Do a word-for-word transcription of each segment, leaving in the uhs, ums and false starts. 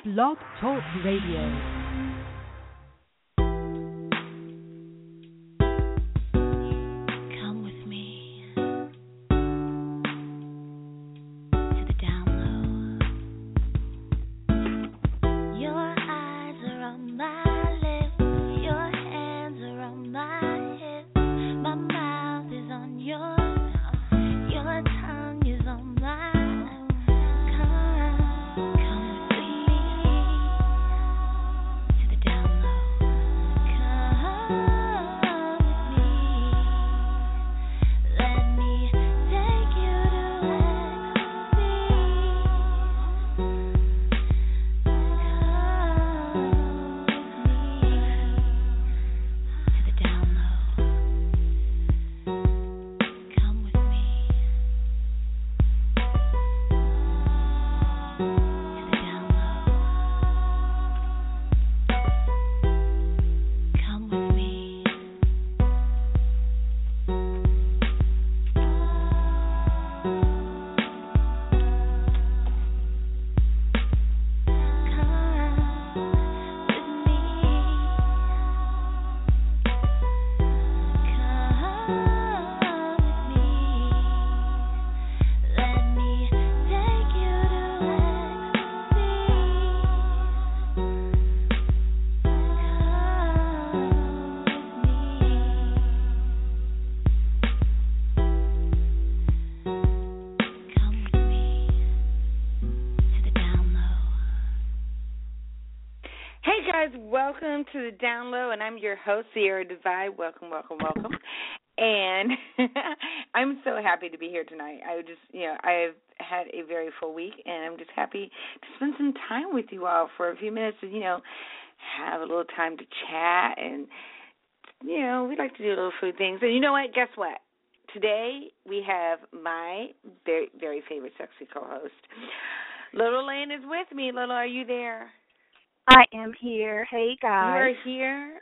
Blog Talk Radio. Welcome to the Down Low, and I'm your host, Sierra Divide. Welcome, welcome, welcome. And I'm so happy to be here tonight. I just, you know, I've had a very full week, and I'm just happy to spend some time with you all for a few minutes and, you know, have a little time to chat. And, you know, we like to do little food things. And you know what? Guess what? Today we have my very, very favorite sexy co-host. Little Lane is with me. Little, are you there? I am here. Hey, guys. You are here?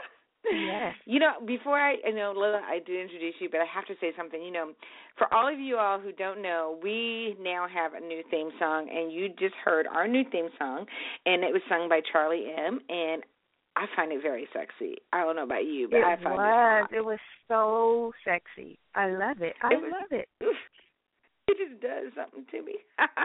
Yes. You know, before I, you know, Lila, I did introduce you, but I have to say something. You know, for all of you all who don't know, we now have a new theme song, and you just heard our new theme song, and it was sung by Charlie M., and I find it very sexy. I don't know about you, but it I find was. it It was so sexy. I love it. I it was, love it. It just does something to me.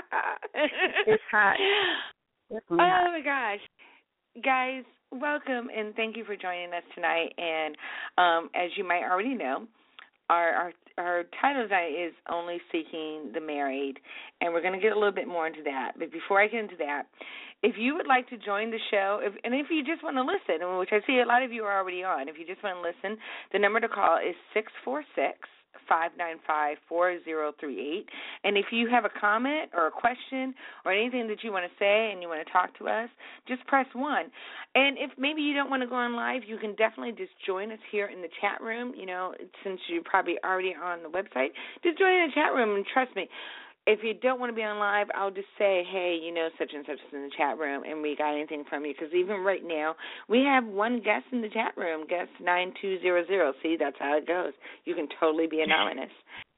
It's hot. Oh, my gosh. Guys, welcome, and thank you for joining us tonight. And um, as you might already know, our, our our title tonight is Only Seeking the Married, and we're going to get a little bit more into that. But before I get into that, if you would like to join the show, if, and if you just want to listen, which I see a lot of you are already on, if you just want to listen, the number to call is six four six, five nine five, four zero three eight. And if you have a comment or a question or anything that you want to say and you want to talk to us, just press one. And if maybe you don't want to go on live, you can definitely just join us here in the chat room. You know, since you're probably already on the website, just join in the chat room, and trust me, if you don't want to be on live, I'll just say, hey, you know, such and such is in the chat room, and we got anything from you. Because even right now, we have one guest in the chat room, guest nine two zero zero. See, that's how it goes. You can totally be anonymous.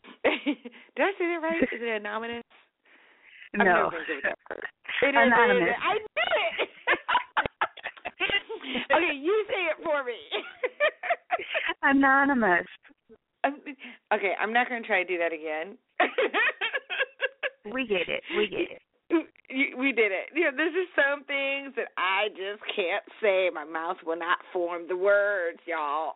Did I say that right? Is it anonymous? No. It is anonymous. I knew it. Okay, you say it for me. Anonymous. Okay, I'm not going to try to do that again. We get it. We get it. We did it. You know, there's just some things that I just can't say. My mouth will not form the words, y'all.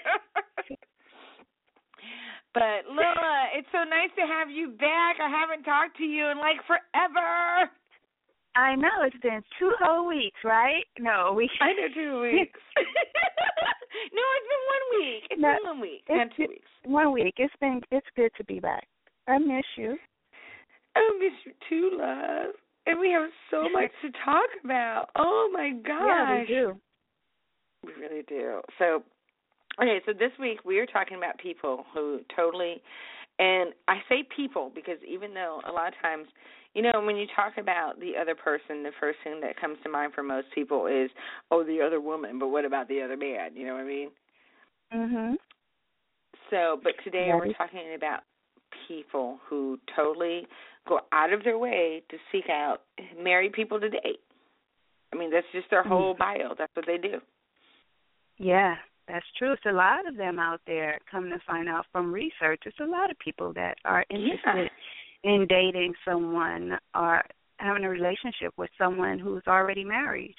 But, Lila, it's so nice to have you back. I haven't talked to you in, like, forever. I know. It's been two whole weeks, right? No, we. I know, two weeks. No, it's been one week. It's no, been one week, not two weeks. One week. It's been. It's good to be back. I miss you. I miss you too, love. And we have so much to talk about. Oh, my gosh. Yeah, we do. We really do. So, okay, so this week we are talking about people who totally, and I say people because even though a lot of times, you know, when you talk about the other person, the first thing that comes to mind for most people is, oh, the other woman, but what about the other man? You know what I mean? Mhm. So, but today Yeah. we're talking about people who totally go out of their way to seek out married people to date. I mean, that's just their whole bio. That's what they do. Yeah, that's true. It's a lot of them out there. Come to find out from research, it's a lot of people that are interested yeah. in dating someone or having a relationship with someone who's already married.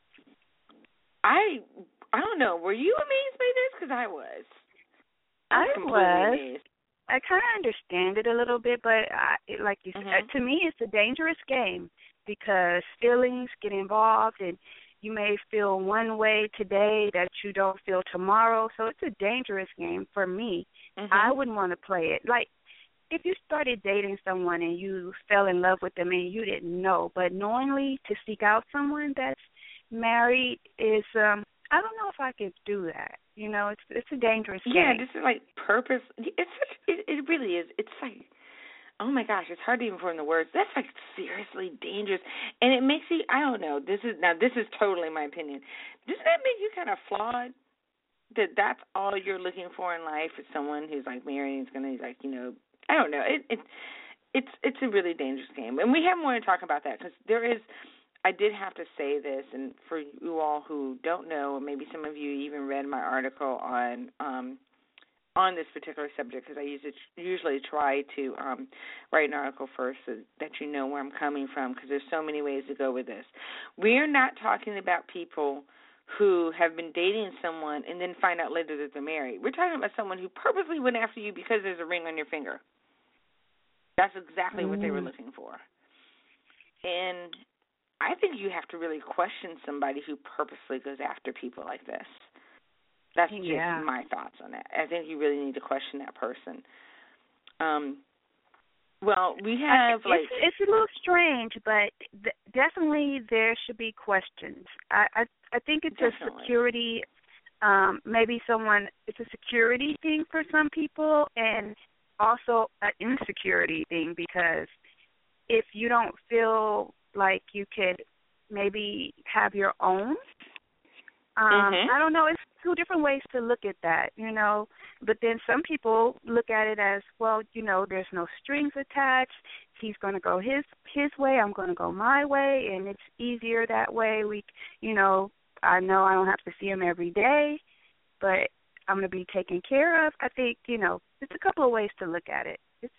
I I don't know. Were you amazed by this? Because I was. I, I was. Amazed. I kind of understand it a little bit, but I, it, like you mm-hmm. said, to me, it's a dangerous game because feelings get involved, and you may feel one way today that you don't feel tomorrow. So it's a dangerous game for me. Mm-hmm. I wouldn't want to play it. Like, if you started dating someone and you fell in love with them and you didn't know, but knowingly to seek out someone that's married is, um, I don't know if I could do that. You know, it's it's a dangerous yeah, game. Yeah, this is like purpose. It's such, it, it really is. It's like, oh my gosh, it's hard to even form the words. That's like seriously dangerous, and it makes you. I don't know. This is now. This is totally my opinion. Doesn't that make you kind of flawed? That that's all you're looking for in life is someone who's like married and is gonna like you know. I don't know. It it it's it's a really dangerous game, and we have more to talk about that because there is. I did have to say this, and for you all who don't know, or maybe some of you even read my article on um, on this particular subject, because I usually, usually try to um, write an article first so that you know where I'm coming from, because there's so many ways to go with this. We're not talking about people who have been dating someone and then find out later that they're married. We're talking about someone who purposely went after you because there's a ring on your finger. That's exactly mm. what they were looking for. And I think you have to really question somebody who purposely goes after people like this. That's just yeah. my thoughts on that. I think you really need to question that person. Um, well, we have it's, like it's a little strange, but th- definitely there should be questions. I I, I think it's definitely. a security. Um, maybe someone it's a security thing for some people, and also an insecurity thing because if you don't feel like you could maybe have your own. Um, mm-hmm. I don't know. It's two different ways to look at that, you know. But then some people look at it as, well, you know, there's no strings attached. He's going to go his his way. I'm going to go my way, and it's easier that way. We, you know, I know I don't have to see him every day, but I'm going to be taken care of. I think, you know, it's a couple of ways to look at it. It's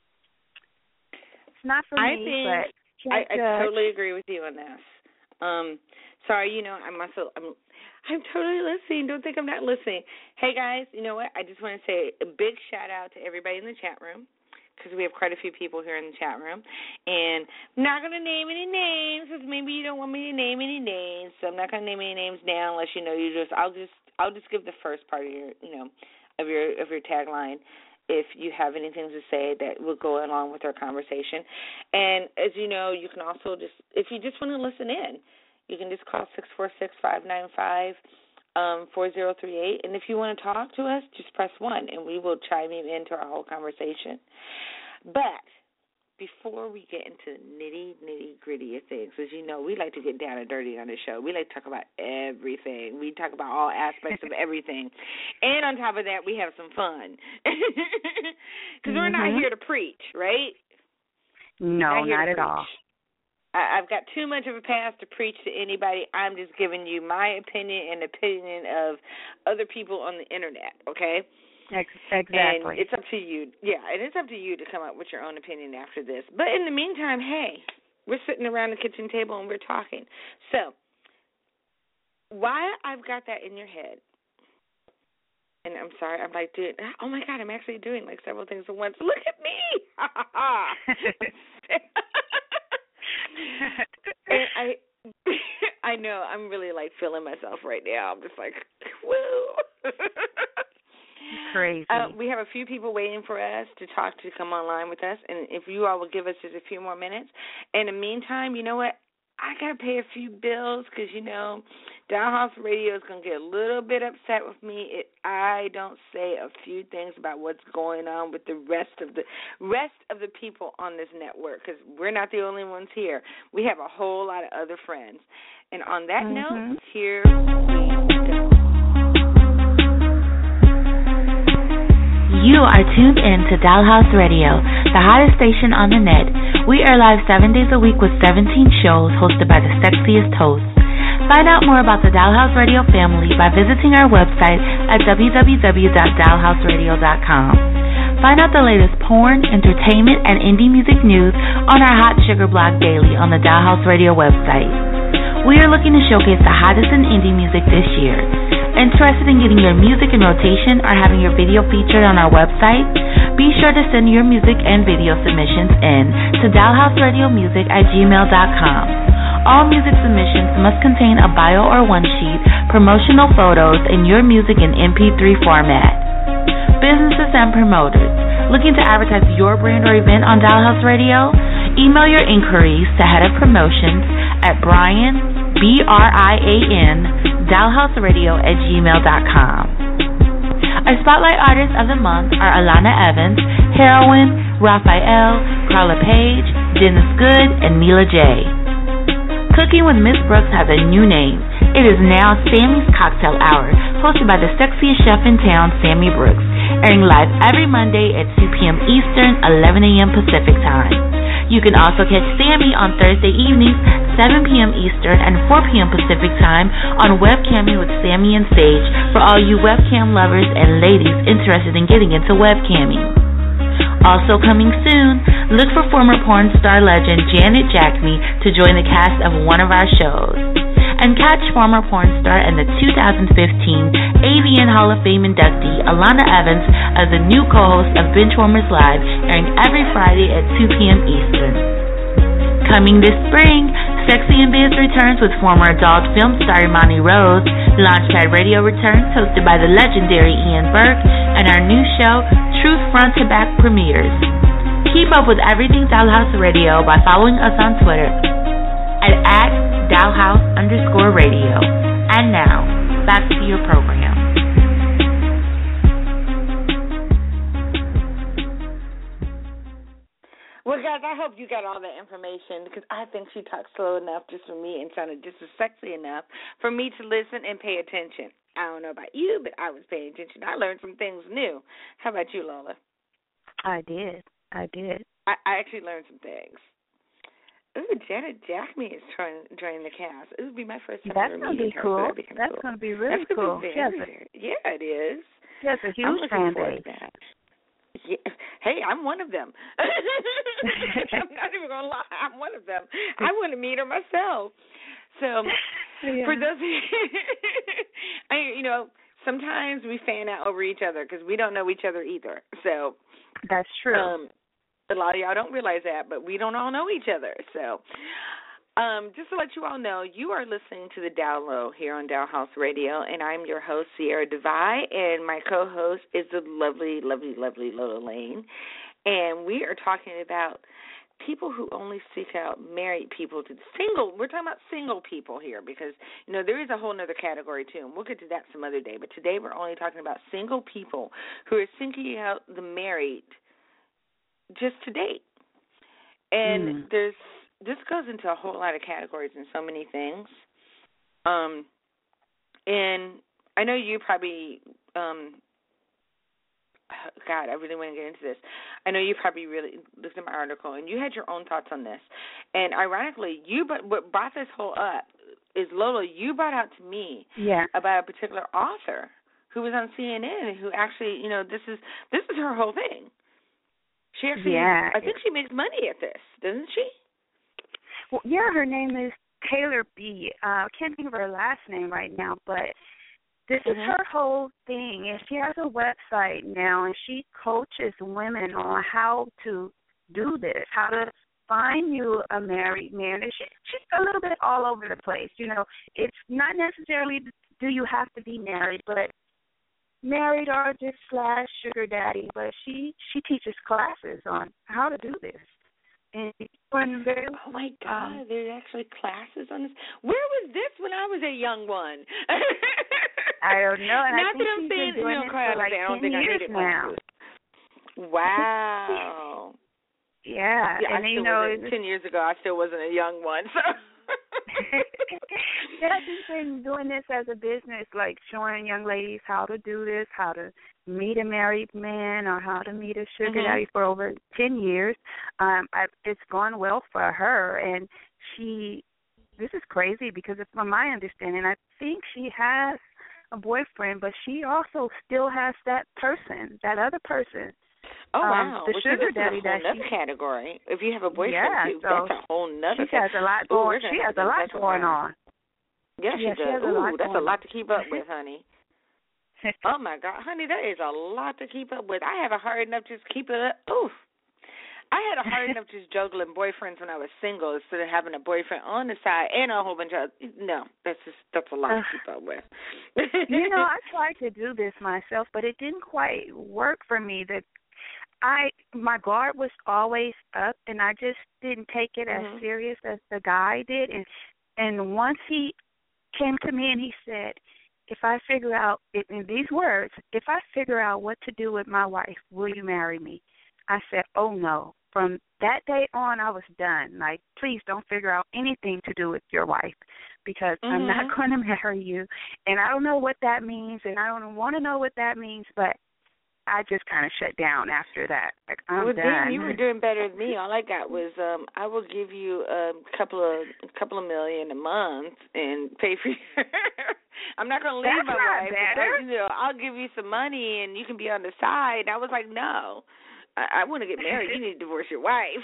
it's not for I me, think but. I, I totally agree with you on this. Um, sorry, you know, I'm also I'm I'm totally listening. Don't think I'm not listening. Hey guys, you know what? I just want to say a big shout out to everybody in the chat room because we have quite a few people here in the chat room, and I'm not going to name any names because maybe you don't want me to name any names, so I'm not going to name any names now unless you know you just. I'll just I'll just give the first part of your you know of your of your tagline. If you have anything to say that will go along with our conversation. And as you know, you can also just, if you just want to listen in, you can just call six four six, five nine five, four zero three eight. And if you want to talk to us, just press one, and we will chime you into our whole conversation. But before we get into nitty, nitty gritty of things, as you know, we like to get down and dirty on the show. We like to talk about everything. We talk about all aspects of everything. And on top of that, we have some fun. Because mm-hmm. we're not here to preach, right? No, not, not at preach. all. I, I've got too much of a past to preach to anybody. I'm just giving you my opinion and opinion of other people on the Internet, okay? Exactly. And it's up to you. Yeah, and it's up to you to come up with your own opinion after this. But in the meantime, hey, we're sitting around the kitchen table and we're talking. So why I've got that in your head, and I'm sorry, I'm like, dude, oh, my God, I'm actually doing like several things at once. Look at me. And I I know, I'm really like feeling myself right now. I'm just like, woo. Crazy. Uh, we have a few people waiting for us to talk to come online with us, and if you all will give us just a few more minutes. In the meantime, you know what? I got to pay a few bills because, you know, Dollhouse Radio is going to get a little bit upset with me if I don't say a few things about what's going on with the rest of the rest of the people on this network because we're not the only ones here. We have a whole lot of other friends. And on that mm-hmm. note, here we go. You are tuned in to Dollhouse Radio, the hottest station on the net. We are live seven days a week with seventeen shows hosted by the sexiest hosts. Find out more about the Dollhouse Radio family by visiting our website at w w w dot dollhouse radio dot com. Find out the latest porn, entertainment, and indie music news on our Hot Sugar blog daily on the Dollhouse Radio website. We are looking to showcase the hottest in indie music this year. Interested in getting your music in rotation or having your video featured on our website? Be sure to send your music and video submissions in to dollhouseradiomusic at gmail dot com. All music submissions must contain a bio or one-sheet, promotional photos, and your music in M P three format. Businesses and promoters looking to advertise your brand or event on Dollhouse Radio? Email your inquiries to Head of Promotions at Brian, B R I A N, dollhouseradio at gmail dot com. Our Spotlight Artists of the Month are Alana Evans, Heroin, Raphael, Carla Page, Dennis Good, and Mila J. Cooking with Miss Brooks has a new name. It is now Sammy's Cocktail Hour, hosted by the sexiest chef in town, Sammy Brooks, airing live every Monday at two p.m. Eastern, eleven a.m. Pacific Time. You can also catch Sammy on Thursday evenings, seven p.m. Eastern and four p.m. Pacific Time on Webcamming with Sammy and Sage for all you webcam lovers and ladies interested in getting into webcamming. Also coming soon, look for former porn star legend Janet Jackney to join the cast of one of our shows. And catch former porn star and the two thousand fifteen A V N Hall of Fame inductee Alana Evans as the new co-host of Benchwarmers Live, airing every Friday at two p.m. Eastern. Coming this spring, Sexy and Biz returns with former adult film star Imani Rose. Launchpad Radio returns, hosted by the legendary Ian Burke, and our new show, Truth Front to Back, premieres. Keep up with everything Dollhouse Radio by following us on Twitter at, at Dollhouse underscore radio. And now, back to your program. Well, guys, I hope you got all that information, because I think she talked slow enough just for me and sounded just as sexy enough for me to listen and pay attention. I don't know about you, but I was paying attention. I learned some things new. How about you, Lola? I did. I did. I, I actually learned some things. Ooh, Janet Jackney is trying, joining the cast. It would be my first time That's ever gonna meeting be her. cool. So be That's cool. going to be really That's cool. Be yes, very, yeah, it is. Yes, a huge I'm looking fan forward base. to that. Yeah. Hey, I'm one of them. I'm not even going to lie. I'm one of them. I want to meet her myself. So, yeah. For those of you, I, you know, sometimes we fan out over each other because we don't know each other either. So that's true. Um, a lot of y'all don't realize that, but we don't all know each other. So, um, just to let you all know, you are listening to the Dow Low here on Dollhouse Radio, and I'm your host, Sierra Devine, and my co-host is the lovely, lovely, lovely Lola Lane. And we are talking about people who only seek out married people to single. We're talking about single people here because, you know, there is a whole other category too, and we'll get to that some other day. But today we're only talking about single people who are seeking out the married just to date. And mm. there's this goes into a whole lot of categories and so many things. Um, and I know you probably, um, God, I really want to get into this. I know you probably really looked at my article and you had your own thoughts on this. And ironically, you but what brought this whole up is Lola. You brought out to me yeah. about a particular author who was on C N N and who actually, you know, this is this is her whole thing. She actually, yeah. I think she makes money at this, doesn't she? Well, yeah, her name is Taylor B. Uh, I can't think of her last name right now, but this mm-hmm. is her whole thing. And she has a website now, and she coaches women on how to do this, how to find you a married man. And she, she's a little bit all over the place. You know, it's not necessarily do you have to be married, but married or just slash sugar daddy. But she, she teaches classes on how to do this. And very, oh, my God, um, there's actually classes on this. Where was this when I was a young one? I don't know. And Not I think that I'm saying, you know, for like I don't ten think years I needed now. Wow. yeah. yeah. And, I you still know, ten years ago, I still wasn't a young one. So. yeah, I've just been doing this as a business, like showing young ladies how to do this, how to meet a married man or how to meet a sugar mm-hmm. daddy for over ten years. Um, I, it's gone well for her, and she this is crazy because it's from my understanding, I think she has a boyfriend, but she also still has that person, that other person. Oh um, wow! The well, sugar see, daddy that's a whole that she category. If you have a boyfriend, yeah, too, so that's a whole nother. She has a lot going. Ooh, she has a lot going on. Yeah, she yeah, does. She has a Ooh, lot that's going a lot on. to keep up with, honey. Oh my God, honey, that is a lot to keep up with. I have a hard enough just keep it up. Oof. I had a hard enough just juggling boyfriends when I was single instead of having a boyfriend on the side and a whole bunch of no. That's just that's a lot to keep up with. You know, I tried to do this myself, but it didn't quite work for me. That I my guard was always up, and I just didn't take it mm-hmm. as serious as the guy did. And and once he came to me and he said, "If I figure out in these words, if I figure out what to do with my wife, will you marry me?" I said, "Oh no." From that day on, I was done. Like, please don't figure out anything to do with your wife because mm-hmm. I'm not going to marry you. And I don't know what that means, and I don't want to know what that means, but I just kind of shut down after that. Like, I'm well, done. then you were doing better than me. All I got was um, I will give you a couple of a couple of million a month and pay for your I'm not going to leave That's my not wife. Better. I, you know, I'll give you some money and you can be on the side. I was like, no. I, I want to get married. You need to divorce your wife.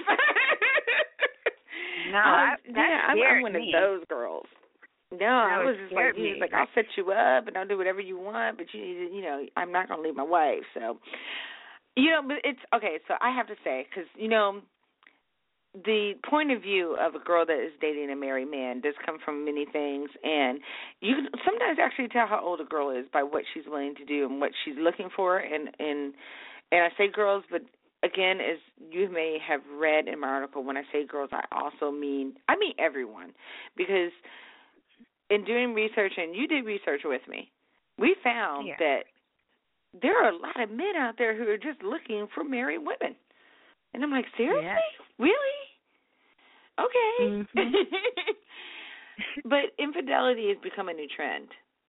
no, I, that yeah, I'm, I'm one me. of those girls. No, no I was just like, me. he's like, I'll set you up and I'll do whatever you want, but you need to, you know, I'm not going to leave my wife. So, you know, but it's okay. So I have to say, because you know, the point of view of a girl that is dating a married man does come from many things, and you can sometimes actually tell how old a girl is by what she's willing to do and what she's looking for, and and and I say girls, but again, as you may have read in my article, when I say girls, I also mean, I mean everyone. Because in doing research, and you did research with me, we found yeah. that there are a lot of men out there who are just looking for married women. And I'm like, seriously? Yeah. Really? Okay. Mm-hmm. But infidelity has become a new trend.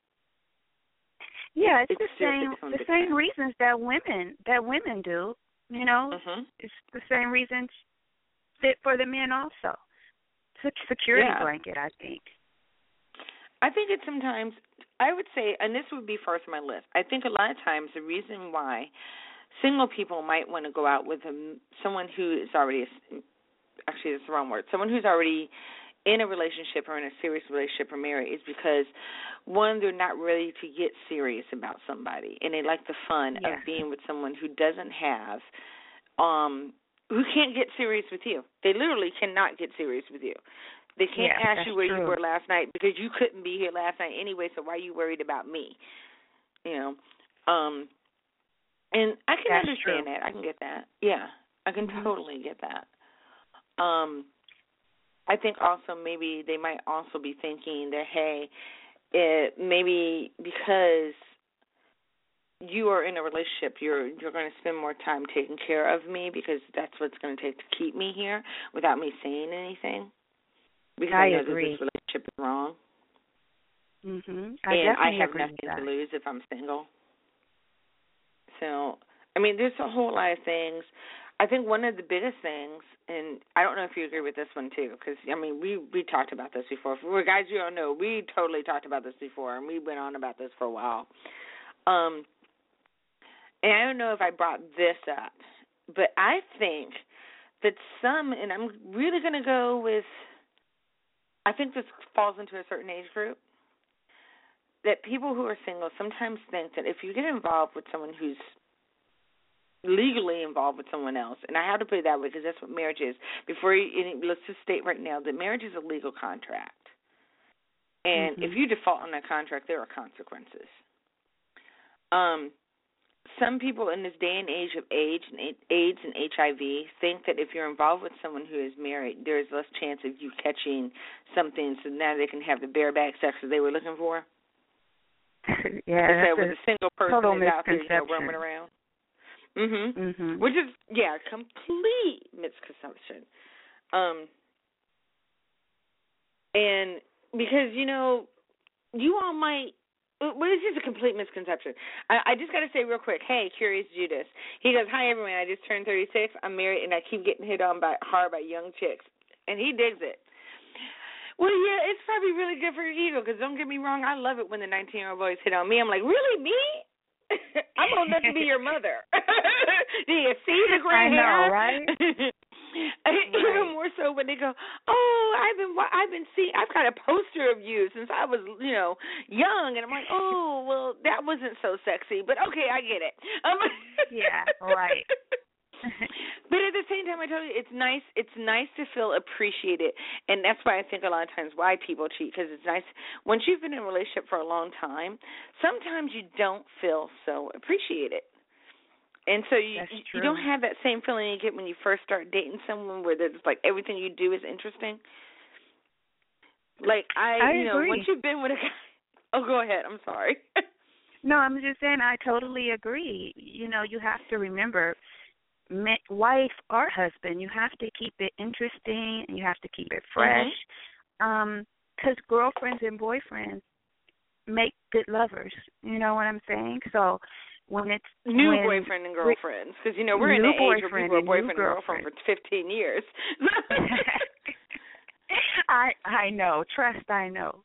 Yeah, it's, it's the same the same trend. reasons that women that women do. You know, mm-hmm. it's the same reasons fit for the men also. It's a security yeah. blanket, I think. I think it's sometimes, I would say, and this would be first on my list, I think a lot of times the reason why single people might want to go out with a, someone who is already, actually that's the wrong word, someone who's already in a relationship or in a serious relationship or married is because, one, they're not ready to get serious about somebody, and they like the fun yeah. of being with someone who doesn't have, um, who can't get serious with you. They literally cannot get serious with you. They can't yeah, ask you where true. you were last night because you couldn't be here last night anyway, so why are you worried about me? You know, um, and I can that's understand true. that. I can get that. Yeah, I can mm-hmm. totally get that. Um, I think also maybe they might also be thinking that, hey, it, maybe because you are in a relationship, you're you're going to spend more time taking care of me because that's what it's going to take to keep me here without me saying anything. Because I, I know agree. that this relationship is wrong. Mm-hmm. I and I have agree nothing with to lose if I'm single. So, I mean, there's a whole lot of things. I think one of the biggest things, and I don't know if you agree with this one too, because, I mean, we, we talked about this before. For guys you don't know, we totally talked about this before, and we went on about this for a while. Um, and I don't know if I brought this up, but I think that some, and I'm really going to go with, I think this falls into a certain age group, that people who are single sometimes think that if you get involved with someone who's legally involved with someone else, and I have to put it that way because that's what marriage is. Before you, let's just state right now that marriage is a legal contract. And mm-hmm. if you default on that contract, there are consequences. Um, some people in this day and age of AIDS and AIDS and H I V think that if you're involved with someone who is married, there's less chance of you catching something, so now they can have the bareback sex that they were looking for. Yeah, instead with a, a single person is out there, you know, roaming around. Mhm. Mhm. Which is yeah, complete misconception. Um, and because you know, you all might. Well, it's just a complete misconception. I, I just got to say real quick, hey, Curious Judas. He goes, hi, everyone. I just turned thirty-six. I'm married, and I keep getting hit on by hard by young chicks. And he digs it. Well, yeah, it's probably really good for your ego, because don't get me wrong, I love it when the nineteen-year-old boys hit on me. I'm like, really, me? I'm old enough to be your mother. Do you see the gray I know, hair? right? Even right. more so when they go, oh, I've been, I've been seeing, I've got a poster of you since I was, you know, young, and I'm like, oh, well, that wasn't so sexy, but okay, I get it. Um, yeah, right. But at the same time, I tell you, it's nice. It's nice to feel appreciated, and that's why I think a lot of times why people cheat, because it's nice once you've been in a relationship for a long time. Sometimes you don't feel so appreciated, and so you you don't have that same feeling you get when you first start dating someone, where there's like everything you do is interesting. Like I, I you know, agree. once you've been with a guy. Oh, go ahead. I'm sorry. No, I'm just saying I totally agree. You know, you have to remember. Wife or husband, you have to keep it interesting and you have to keep it fresh. Mm-hmm. Um, 'cause girlfriends and boyfriends make good lovers. You know what I'm saying? So when it's new when boyfriend and girlfriends, because you know we're in the age where people are boyfriend and girlfriend for fifteen years. I I know. Trust, I know.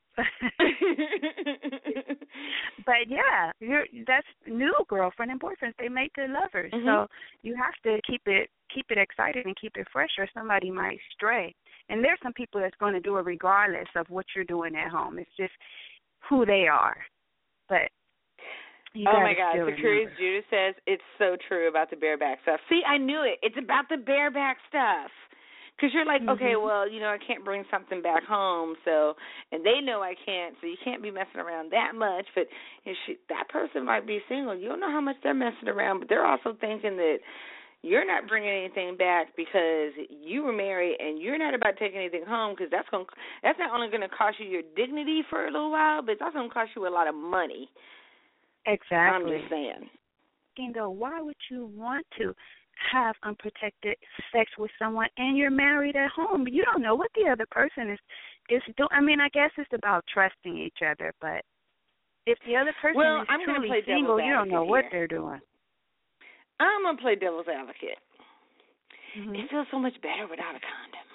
But yeah, you're that's new girlfriend and boyfriends. They make good lovers, mm-hmm. so you have to keep it keep it exciting and keep it fresh, or somebody might stray. And there's some people that's going to do it regardless of what you're doing at home. It's just who they are. But you oh my God, so Curious Judah says it's so true about the bareback stuff. See, I knew it. It's about the bareback stuff. Because you're like, mm-hmm. okay, well, you know, I can't bring something back home, so, and they know I can't, so you can't be messing around that much. But if she, that person might be single. You don't know how much they're messing around, but they're also thinking that you're not bringing anything back because you were married, and you're not about to take anything home, because that's going that's not only going to cost you your dignity for a little while, but it's also going to cost you a lot of money. Exactly. I'm just saying. And go, why would you want to have unprotected sex with someone and you're married at home? You don't know what the other person is is doing. I mean, I guess it's about trusting each other, but if the other person well, is I'm truly play single, you don't know here. what they're doing. I'm going to play devil's advocate. Mm-hmm. It feels so much better without a condom.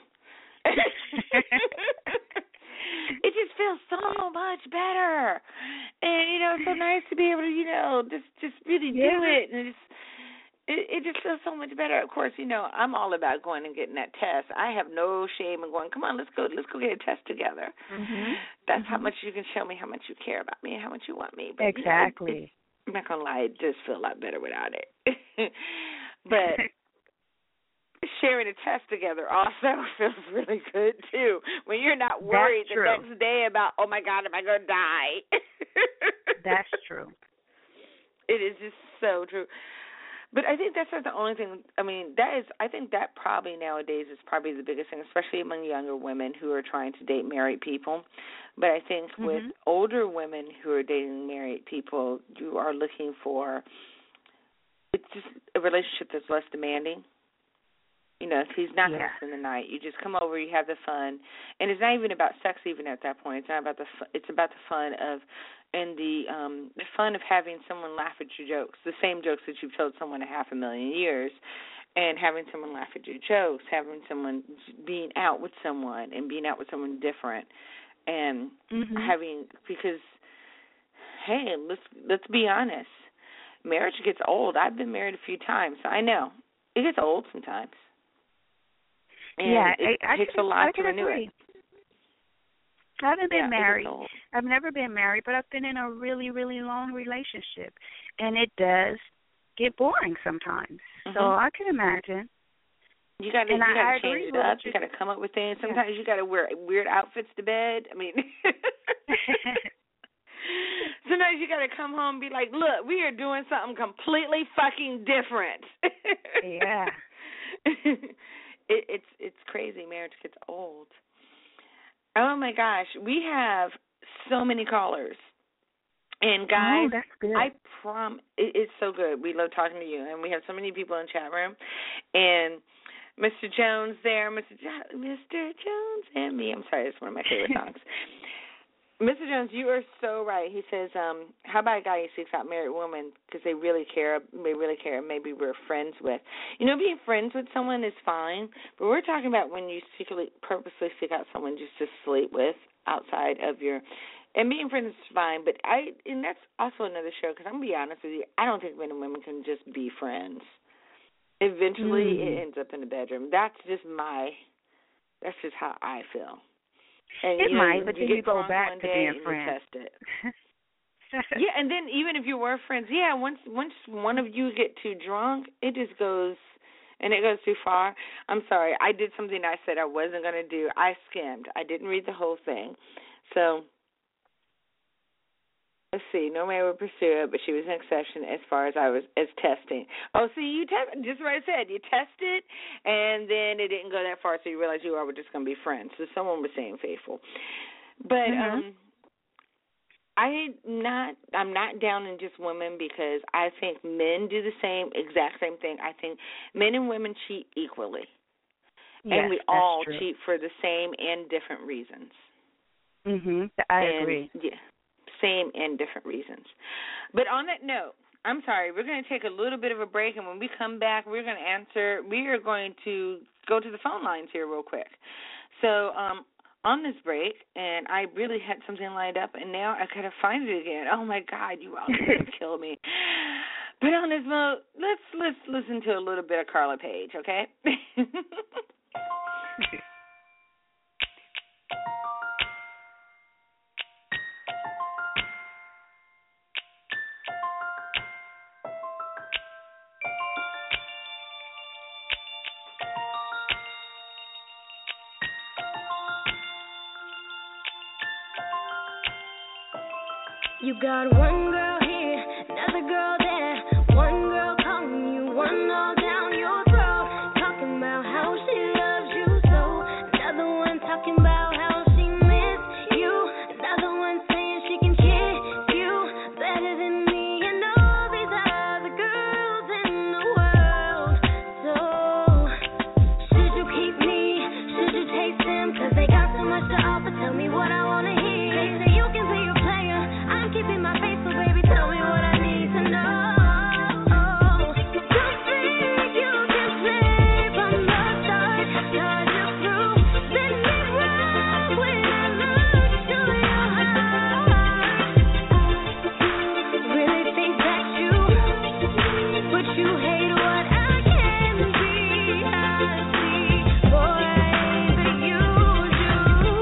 It just feels so much better. And, you know, it's so nice to be able to, you know, just just really yeah. do it. And it's, it, it just feels so much better. Of course, you know, I'm all about going and getting that test. I have no shame in going, come on, let's go let's go get a test together. Mm-hmm. That's mm-hmm. how much you can show me how much you care about me and how much you want me. But, exactly. You know, it, I'm not going to lie, it does feel a lot better without it. But sharing a test together also feels really good, too, when you're not worried the next day about, oh, my God, am I going to die? That's true. It is just so true. But I think that's not the only thing. I mean, that is, I think that probably nowadays is probably the biggest thing, especially among younger women who are trying to date married people. But I think mm-hmm. with older women who are dating married people, you are looking for, it's just a relationship that's less demanding. You know, he's not yeah. going to spend the night. You just come over, you have the fun, and it's not even about sex even at that point. It's not about the. It's about the fun of, and the um, the fun of having someone laugh at your jokes, the same jokes that you've told someone a half a million years, and having someone laugh at your jokes, having someone being out with someone and being out with someone different, and mm-hmm. having because, hey, let's let's be honest, marriage gets old. I've been married a few times, so I know it gets old sometimes. And yeah, it I, I takes can, a lot I can to renew agree. it. I haven't been yeah, married. I've never been married, but I've been in a really, really long relationship, and it does get boring sometimes. Mm-hmm. So I can imagine. You got to, you got to change it up. You got to come up with things. Sometimes yeah. you got to wear weird outfits to bed. I mean, sometimes you got to come home and be like, "Look, we are doing something completely fucking different." yeah. It, it's it's crazy. Marriage gets old. Oh my gosh, we have so many callers, and guys, oh, that's good. I prom it, it's so good. We love talking to you, and we have so many people in the chat room, and Mister Jones there, Mister Jo- Mister Jones and me. I'm sorry, it's one of my favorite songs. Mister Jones, you are so right. He says, um, how about a guy who seeks out married women because they really care, they really care, and maybe we're friends with. You know, being friends with someone is fine, but we're talking about when you secretly, purposely seek out someone just to sleep with outside of your, and being friends is fine, but I, and that's also another show, because I'm going to be honest with you, I don't think men and women can just be friends. Eventually, mm. it ends up in the bedroom. That's just my, that's just how I feel. And, it you know, might, but then you go back to being friends. Test it. Yeah, and then even if you were friends, yeah, once once one of you get too drunk, it just goes, and it goes too far. I'm sorry, I did something I said I wasn't going to do. I skimmed. I didn't read the whole thing. So, let's see. No man would pursue it, but she was an exception as far as I was as testing. Oh, see, you test just what I said. You tested, and then it didn't go that far, so you realized you all were just going to be friends. So someone was saying faithful, but mm-hmm. um, I not. I'm not down in just women because I think men do the same exact same thing. I think men and women cheat equally, yes, and we all true. cheat for the same and different reasons. Mhm. I and, agree. Yeah. Same and different reasons. But on that note, I'm sorry, we're going to take a little bit of a break, and when we come back, we're going to answer, we are going to go to the phone lines here real quick. So um, on this break, and I really had something lined up, and now I got to find it again. Oh, my God, you all are going to kill me. But on this note, let's, let's listen to a little bit of Carla Page, okay? You got one girl here, another girl there, one girl calling you, one all down your throat, talking about how she loves you so, another one talking about how she missed you, another one saying she can kiss you better than me and all these other girls in the world. So, should you keep me, should you taste them, cause they got so much to offer, tell me what I wanna hear, they say you can be a player, I'm keeping my faith, so baby, tell me what I need to know. Don't think you can play from the start, cause you're through. Let me run when I look to your heart. Really think that you, but you hate what I can be. I see, boy, I ain't the usual.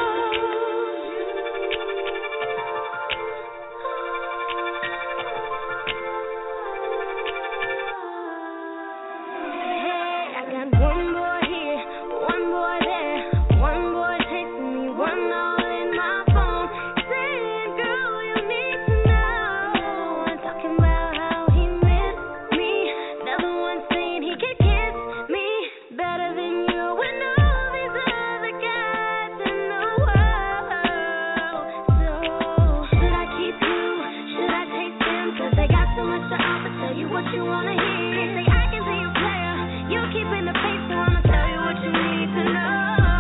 Hey, I got one boy here, one boy there, one boy texting me, one all in my phone, saying, girl, you need to know, and talking about how he missed me, another one saying he can kiss me better than you, and all these other guys in the world. So, should I keep you, should I take them, cause they got so much to offer, tell you what you wanna hear, they say I can be a player, you keeping the faith, so I'ma tell you what you need to know.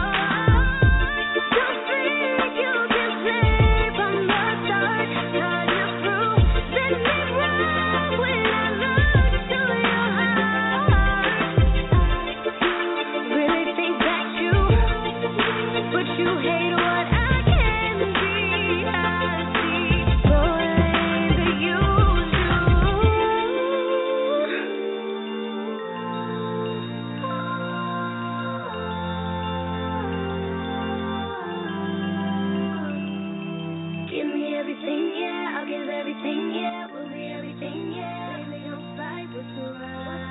Don't think you can play from the start, cause you're through. Let me run when I look to your heart. Really think that you, but you hate what I can be. I see, boy, I ain't the usual. Give me everything, yeah, I'll give everything, yeah, we'll be everything, yeah. Baby, don't fight what's right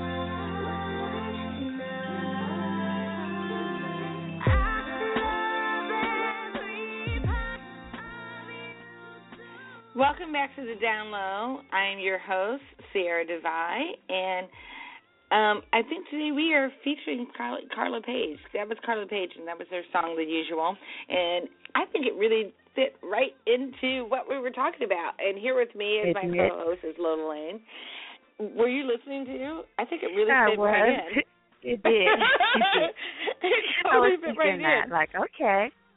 tonight. I love every part of you. Welcome back to the Down Low. I am your host, Sierra Devine, and um, I think today we are featuring Carla, Carla Page. That was Carla Page, and that was their song, The Usual, and I think it really fit right into what we were talking about. And here with me as my Isn't it? co-host is Lola Lane. Were you listening to? I think it really I fit was. right in. It did. It did. It I totally was fit thinking right that, in. like, okay.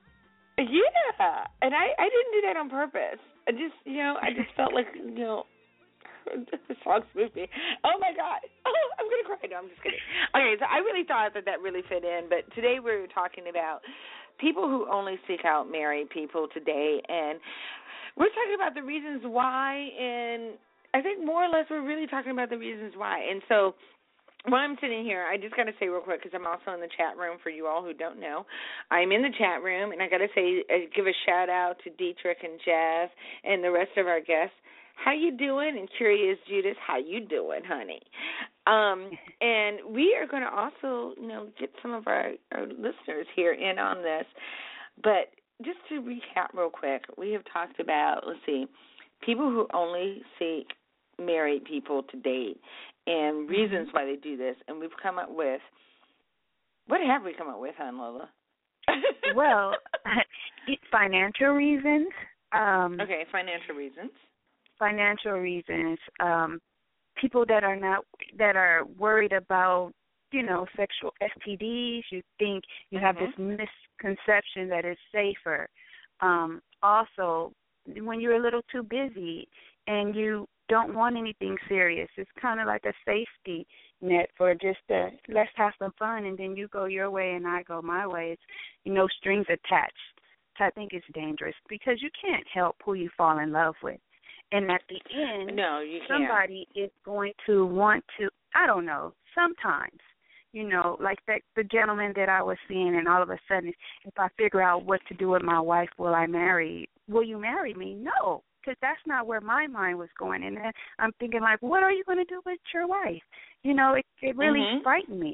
Yeah, and I, I didn't do that on purpose. I just, you know, I just felt like, you know, the song's moved me. Oh, my God. Oh, I'm going to cry. No, I'm just kidding. Okay, so I really thought that that really fit in, but today we're talking about people who only seek out married people today, and we're talking about the reasons why, and I think more or less we're really talking about the reasons why. And so while I'm sitting here, I just got to say real quick, because I'm also in the chat room for you all who don't know. I'm in the chat room, and I got to say, uh, give a shout-out to Dietrich and Jazz and the rest of our guests. How you doing? And Curious Judas, how you doing, honey? Um, and we are going to also, you know, get some of our, our listeners here in on this. But just to recap real quick, we have talked about, let's see, people who only seek married people to date and reasons why they do this. And we've come up with, what have we come up with, hon, Lola? Well, financial reasons. Um, okay, financial reasons. Financial reasons. Um, people that are not, that are worried about, you know, sexual S T Ds. You think you have mm-hmm. this misconception that it's safer. Um, also, when you're a little too busy and you don't want anything serious, it's kind of like a safety net for just uh, let's have some fun, and then you go your way and I go my way. It's, you know, strings attached. So I think it's dangerous because you can't help who you fall in love with. And at the end, no, you somebody can't. Is going to want to, I don't know, sometimes, you know, like that the gentleman that I was seeing, and all of a sudden, if I figure out what to do with my wife, will I marry? Will you marry me? No, because that's not where my mind was going. And then I'm thinking, like, what are you going to do with your wife? You know, it, it really mm-hmm. frightened me.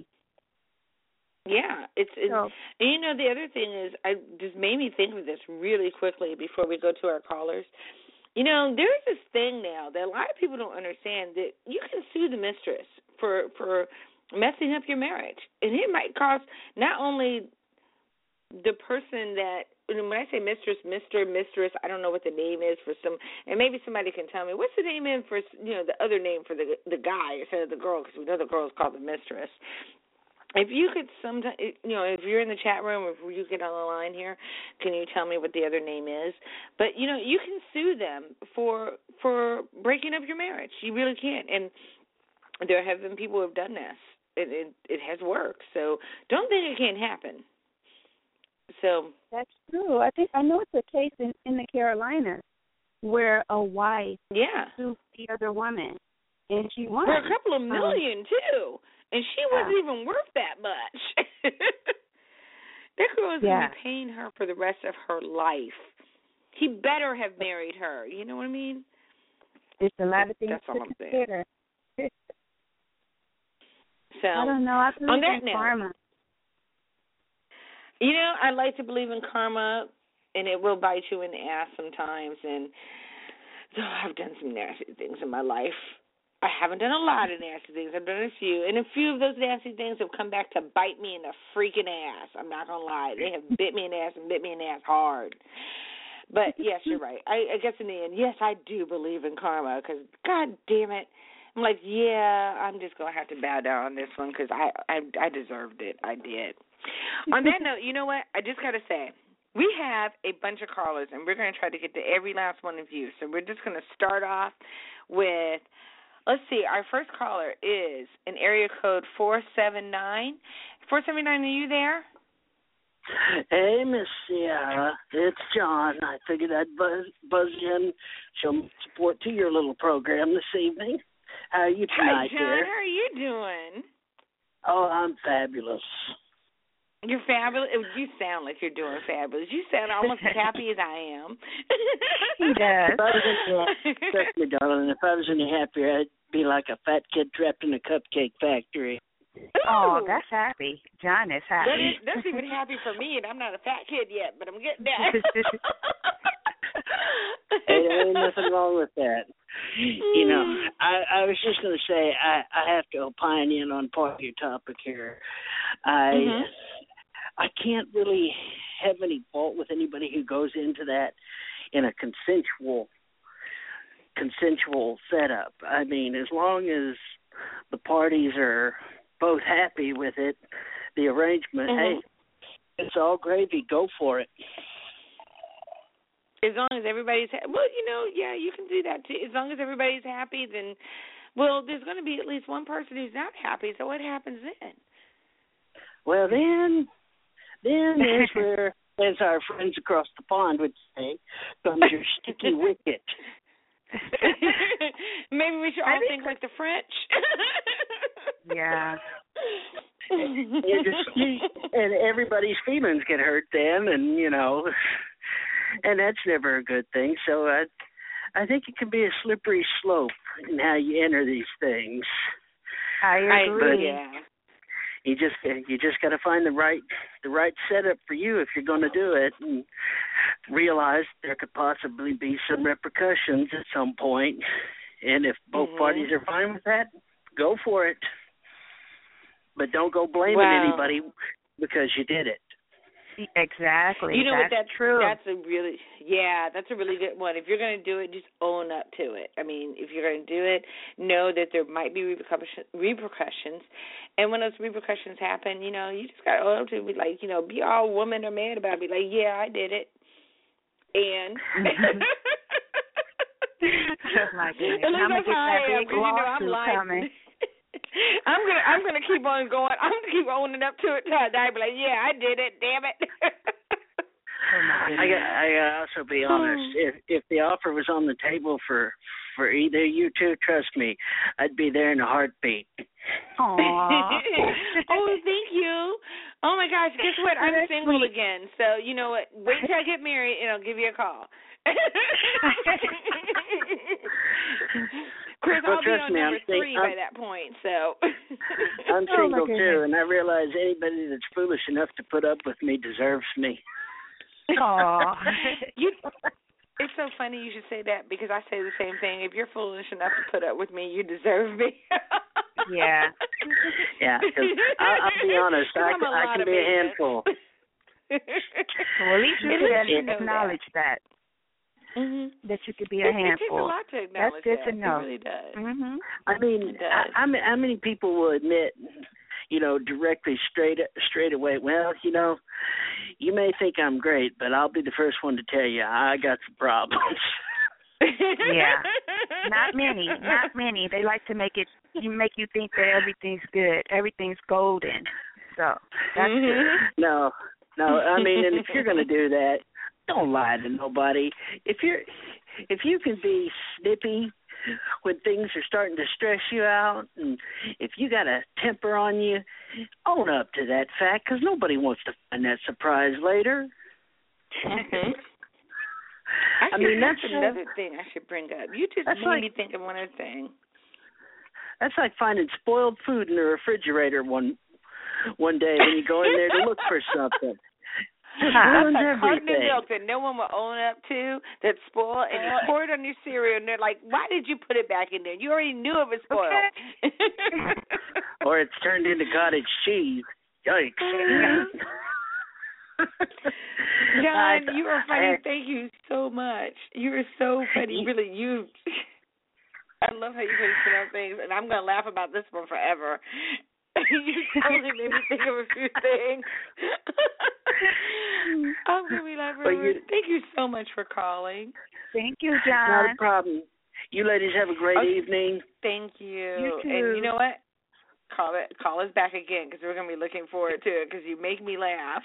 Yeah, it's, it's so, and you know, the other thing is, I just made me think of this really quickly before we go to our callers. You know, there's this thing now that a lot of people don't understand, that you can sue the mistress for for messing up your marriage. And it might cost not only the person that, when I say mistress, mister, mistress, I don't know what the name is for some, and maybe somebody can tell me, what's the name in for, you know, the other name for the the guy instead of the girl, because we know the girl is called the mistress. If you could sometimes, you know, if you're in the chat room, or if you get on the line here, can you tell me what the other name is? But, you know, you can sue them for for breaking up your marriage. You really can. And there have been people who have done this. It, it, it has worked. So don't think it can't happen. So that's true. I think I know it's a case in, in the Carolinas where a wife yeah. sued the other woman, and she won. For a couple of million, um, too. And she wasn't yeah. even worth that much. That girl is yeah. going to be paying her for the rest of her life. He better have married her. You know what I mean? It's a lot of things That's to all I'm consider. So, I don't know. I believe on that in note, karma. You know, I like to believe in karma, and it will bite you in the ass sometimes. And oh, I've done some nasty things in my life. I haven't done a lot of nasty things. I've done a few. And a few of those nasty things have come back to bite me in the freaking ass. I'm not going to lie. They have bit me in the ass and bit me in the ass hard. But, yes, you're right. I, I guess in the end, yes, I do believe in karma because, God damn it, I'm like, yeah, I'm just going to have to bow down on this one because I, I, I deserved it. I did. On that note, you know what? I just got to say, we have a bunch of callers, and we're going to try to get to every last one of you. So we're just going to start off with, let's see, our first caller is an area code four seven nine. four seven nine, are you there? Hey, Miss Sierra, it's John. I figured I'd buzz, buzz in, show support to your little program this evening. How are you tonight, Hi, John. dear? How are you doing? Oh, I'm fabulous. You're fabulous. You sound like you're doing fabulous. You sound almost as happy as I am. He does. If I was any, trust me, darling, if I was any happier, I'd be like a fat kid trapped in a cupcake factory. Oh, that's happy. John is happy. That is, that's even happy for me, and I'm not a fat kid yet, but I'm getting there. Hey, there ain't nothing wrong with that. You know, I, I was just going to say, I, I have to opine in on part of your topic here. I mm-hmm. I can't really have any fault with anybody who goes into that in a consensual consensual setup. I mean, as long as the parties are both happy with it, the arrangement, mm-hmm. hey, it's all gravy. Go for it. As long as everybody's ha- well, you know, yeah, you can do that too. As long as everybody's happy, then, well, there's going to be at least one person who's not happy. So what happens then? Well, then, then there's where, as our friends across the pond would say, comes your sticky wicket. Maybe we should all think like the French. Yeah. and, just, and everybody's feelings get hurt then, and you know, and that's never a good thing. So I, I think it can be a slippery slope in how you enter these things. I agree. But yeah. You just you just got to find the right the right setup for you if you're going to do it, and realize there could possibly be some repercussions at some point. And if both mm-hmm. parties are fine with that, go for it. But don't go blaming wow. anybody because you did it. Exactly. You know that's what? That's true. That's a really, yeah, that's a really good one. If you're going to do it, just own up to it. I mean, if you're going to do it, know that there might be repercussions. repercussions. And when those repercussions happen, you know, you just got to own up to it. Be like, you know, be all woman or man about it. Be like, yeah, I did it. And. Oh my goodness. At least I'm that's gonna how I get am, that big because, you know, I'm lawsuit lying. coming. I'm gonna I'm gonna keep on going. I'm gonna keep owning up to it till I die. Be like, yeah, I did it. Damn it. I got I gotta also be honest. If if the offer was on the table for for either you two, trust me, I'd be there in a heartbeat. Aww. Oh, thank you. Oh my gosh, guess what? I'm single again. So you know what? Wait till I get married and I'll give you a call. Chris, well, I'll be on me, number I'm three sing- by I'm, that point. So I'm Oh, single my too, and I realize anybody that's foolish enough to put up with me deserves me. Aww. you, it's so funny you should say that, because I say the same thing. If you're foolish enough to put up with me, you deserve me. Yeah. Yeah, because I'll be honest, I, I'm a I lot can of be a business. handful. Well, at least you It can is- acknowledge that. Mm-hmm. That you could be a it, handful. It takes a lot to acknowledge That's good that. to know. It really does. Mm-hmm. I mean, I, I mean, how many people will admit, you know, directly straight straight away, well, you know, you may think I'm great, but I'll be the first one to tell you I got some problems. Yeah. Not many. Not many. They like to make it you make you think that everything's good. Everything's golden. So that's mm-hmm. good. No. No, I mean, and if you're going to do that, don't lie to nobody. If you're if you can be snippy when things are starting to stress you out, and if you got a temper on you, own up to that fact, because nobody wants to find that surprise later. Mm-hmm. I, I mean, that's that's another thing I should bring up. You just made like, me think of one other thing. That's like finding spoiled food in the refrigerator one one day when you go in there to look for something. Just ruins a carton of everything. milk that no one will own up to, that's spoiled, and you pour it on your cereal, and they're like, why did you put it back in there? You already knew it was spoiled. Okay. Or it's turned into cottage cheese. Yikes. John, you are funny. I, Thank you so much. You are so funny. Really, you. I love how you can spin out things, and I'm going to laugh about this one forever. You totally made me think of a few things. I'm going to be laughing forever. Thank you so much for calling. Thank you, John. Not a problem. You ladies have a great okay. evening. Thank you. You too. And you know what? Call it. Call us back again, because we're going to be looking forward to it, because you make me laugh.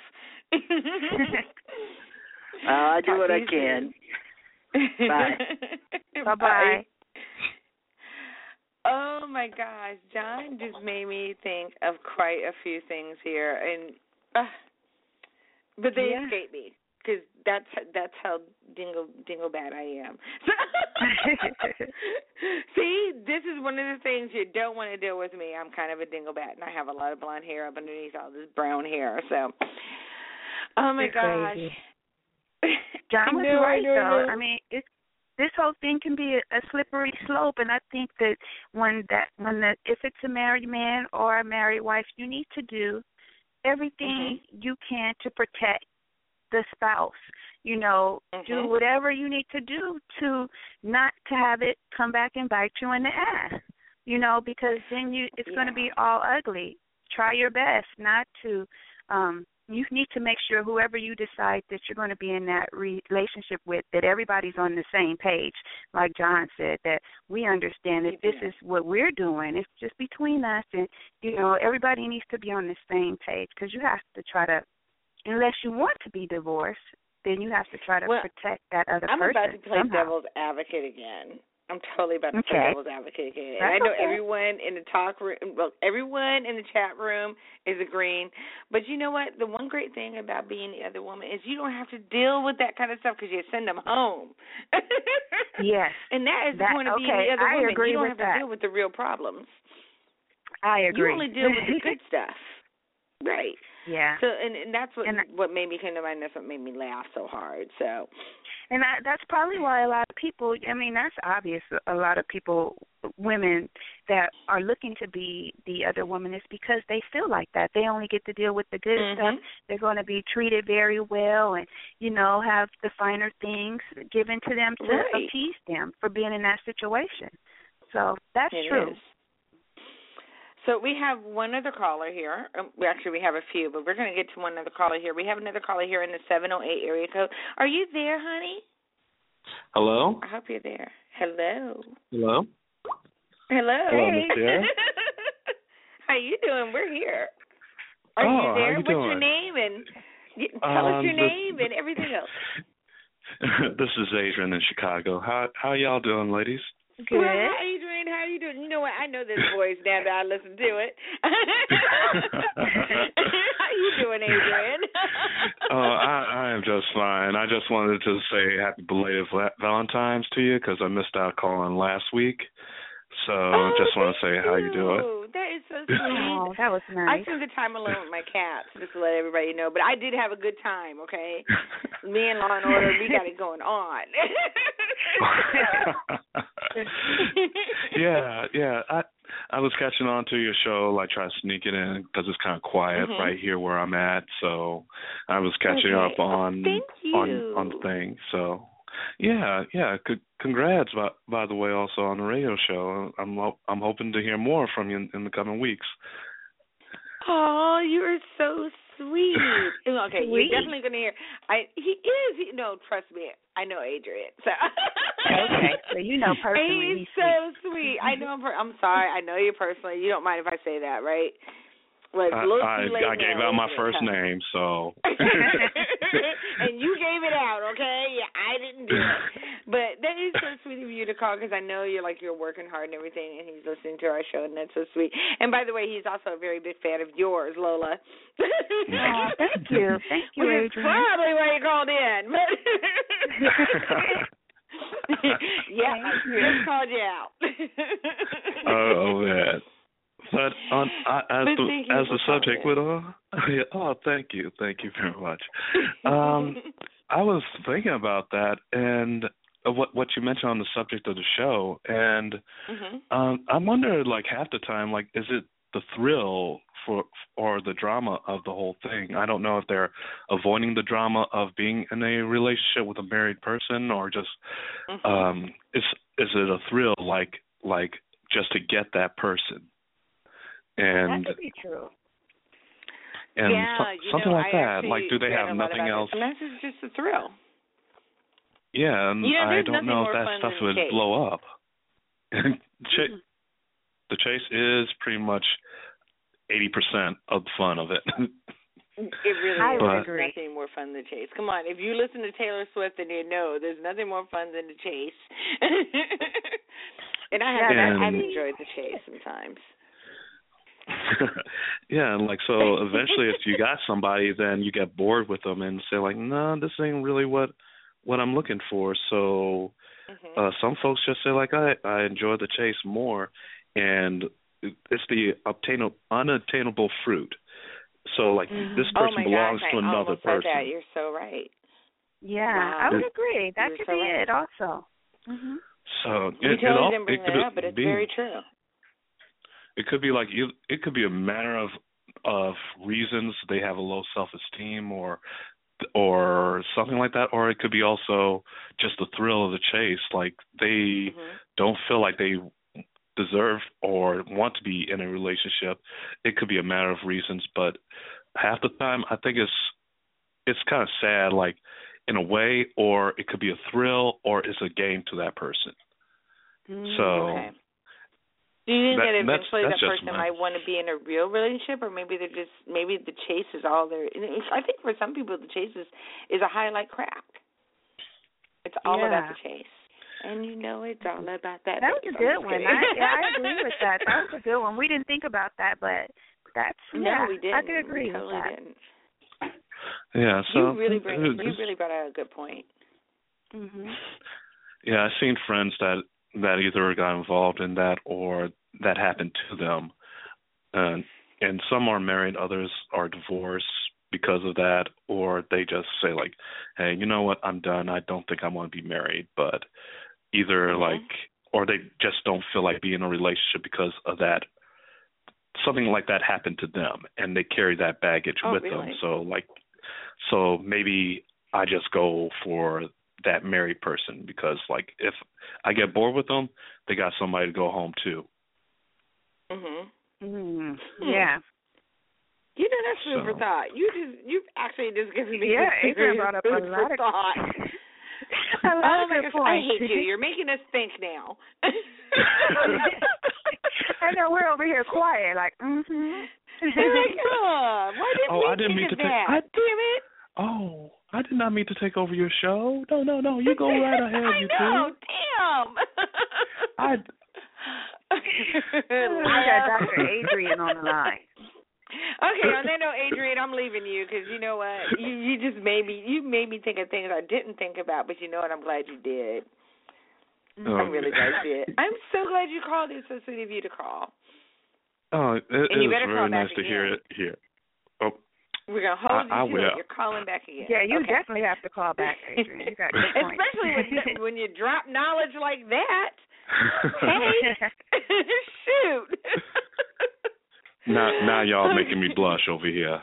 uh, I do Talk what to I you can. soon. Bye. Bye bye. Oh my gosh, John just made me think of quite a few things here, and uh, but they yeah. escape me, because that's that's how dingle dingle bad I am. See, this is one of the things you don't want to deal with me. I'm kind of a dinglebat, and I have a lot of blonde hair up underneath all this brown hair. So, oh my You're gosh, crazy. John was I know, right I know, though. I, know. I mean, it's this whole thing can be a, a slippery slope, and I think that when that when the if it's a married man or a married wife, you need to do everything mm-hmm. you can to protect the spouse. You know, mm-hmm. do whatever you need to do to not to have it come back and bite you in the ass. You know, because then you it's yeah. going to be all ugly. Try your best not to um you need to make sure whoever you decide that you're going to be in that relationship with, that everybody's on the same page. Like John said, that we understand that this is what we're doing. It's just between us, and, you know, everybody needs to be on the same page, because you have to try to, unless you want to be divorced, then you have to try to well, protect that other I'm person. I'm about to play somehow. devil's advocate again. I'm totally about to okay. play devil's advocate again. And That's I know okay. everyone in the talk room, well, everyone in the chat room is agreeing. But you know what? The one great thing about being the other woman is you don't have to deal with that kind of stuff because you send them home. Yes. And that is that, the point of okay, being the other I woman. agree You don't with have that. to deal with the real problems. I agree. You only deal with the good stuff. Right. Yeah. So, and, and that's what and I, what made me come to mind. That's what made me laugh so hard. So, and I, that's probably why a lot of people. I mean, that's obvious. A lot of people, women that are looking to be the other woman, is because they feel like that. They only get to deal with the good mm-hmm. stuff. They're going to be treated very well, and you know, have the finer things given to them to right. appease them for being in that situation. So that's it true. Is. So we have one other caller here. Um, we actually, we have a few, but we're going to get to one other caller here. We have another caller here in the seven oh eight area code. Are you there, honey? Hello? I hope you're there. Hello. Hello? Hello. Hello, hey. Miss Sarah. How you doing? We're here. Are oh, you there? How you What's doing? your name? And tell um, us your this, name and everything else. This is Adrian in Chicago. How how y'all doing, ladies? Good. Well, hi, Adrian. How are you doing? You know what? I know this voice now that I listen to it. How you doing, Adrian? Oh, I, I am just fine. I just wanted to say happy belated Valentine's to you because I missed out calling last week. So oh, just want to say how you doing. That is so sweet. Oh, that was nice. I spent the time alone with my cats, just to let everybody know. But I did have a good time, okay? Me and Law and Order, we got it going on. yeah, yeah. I I was catching on to your show, like trying to sneak it in because it's kind of quiet mm-hmm. right here where I'm at. So I was catching okay. up on oh, on on the thing. So yeah, yeah. C- congrats, by by the way, also on the radio show. I'm I'm hoping to hear more from you in, in the coming weeks. Oh, you are so sweet. Okay, sweet. You're definitely gonna hear. I he is. He, no, trust me. I know Adrian. So okay, so you know personally. He's, he's so sweet. I know him. Per- I'm sorry. I know you personally. You don't mind if I say that, right? Well, it's a little I, too late I, I gave now, out my Adrian. first name, so. And you gave it out, okay? Yeah, I didn't do it. But that is so sweet of you to call because I know you're like you're working hard and everything, and he's listening to our show, and that's so sweet. And by the way, he's also a very big fan of yours, Lola. Oh, thank you, thank you, Which Adrian. is probably why you called in. But yeah, I just called you out. Oh man. But on uh, as but the as the subject would uh, yeah, oh thank you thank you very much. Um, I was thinking about that and what what you mentioned on the subject of the show, and mm-hmm. um, I wonder like half the time like is it the thrill for or the drama of the whole thing? I don't know if they're avoiding the drama of being in a relationship with a married person or just mm-hmm. um, is is it a thrill like like just to get that person? And that could be true. And yeah, so, something know, like I that. Like, do they have nothing else? And that's just a thrill. Yeah, and you know, I don't know if that stuff would chase. blow up. Ch- mm-hmm. The chase is pretty much eighty percent of the fun of it. It really I is. would There's agree. nothing more fun than chase. Come on, if you listen to Taylor Swift, then you know there's nothing more fun than the chase. And I have, and, I've enjoyed the chase sometimes. Yeah, and like so eventually if you got somebody then you get bored with them and say like, no, this ain't really what what I'm looking for. So mm-hmm. uh some folks just say like I, I enjoy the chase more, and it's the obtainable unattainable fruit. So like mm-hmm. this person oh belongs gosh, to I another person. That. You're so right. Yeah, wow. I would agree. That You're could so be right. it also. Mm-hmm. So you it, totally it all, didn't bring it that could up, but it's be, very true. It could be like it could be a matter of of reasons they have a low self-esteem or or something like that, or it could be also just the thrill of the chase. Like they mm-hmm. don't feel like they deserve or want to be in a relationship. It could be a matter of reasons, but half the time I think it's it's kind of sad, like in a way, or it could be a thrill, or it's a game to that person. Mm, so. Okay. Do you think that, that eventually that's, that's that person my... might want to be in a real relationship, or maybe they're just maybe the chase is all there? I think for some people the chase is, is a highlight crack. It's all yeah. about the chase, and you know it's all about that. That was a good one. I, yeah, I agree with that. That was a good one. We didn't think about that, but that's yeah. No, we didn't. I could agree we totally with that. Didn't. Yeah, so you really bring you really brought out a good point. Mhm. Yeah, I've seen friends that that either got involved in that or that happened to them, and and some are married, others are divorced because of that, or they just say like, hey, you know what, I'm done. I don't think I want to be married, but either mm-hmm. like, or they just don't feel like being in a relationship because of that. Something like that happened to them, and they carry that baggage oh, with really? them. So like, so maybe I just go for that married person because like if I get bored with them, they got somebody to go home to. Mhm. Mm, yeah. You know, that's food so. for thought. You just you actually just given me yeah, Adrian brought up food a lot for of thought. a lot oh my gosh, points. I hate you. You're making us think now. I know we're over here quiet, like mm-hmm. Like, oh, why didn't oh, we I didn't think mean of to that? take. I, Damn it! Oh, I did not mean to take over your show. No, no, no. You go right ahead. I you know. two. Damn. I. I got Doctor Adrian on the line. Okay, on that note, Adrian, I'm leaving you because you know what? You you just made me you made me think of things I didn't think about, but you know what? I'm glad you did. Oh, I'm really glad you did. I'm so glad you called. It's so sweet of you to call. Oh, it, it and you was better very call nice back to again. hear it here. Oh. We're gonna hold I, you I to will. it. You're calling back again. Yeah, you okay. definitely have to call back, Adrian. You got good points. Especially when when you drop knowledge like that. Hey, shoot. Now, now y'all making me blush over here.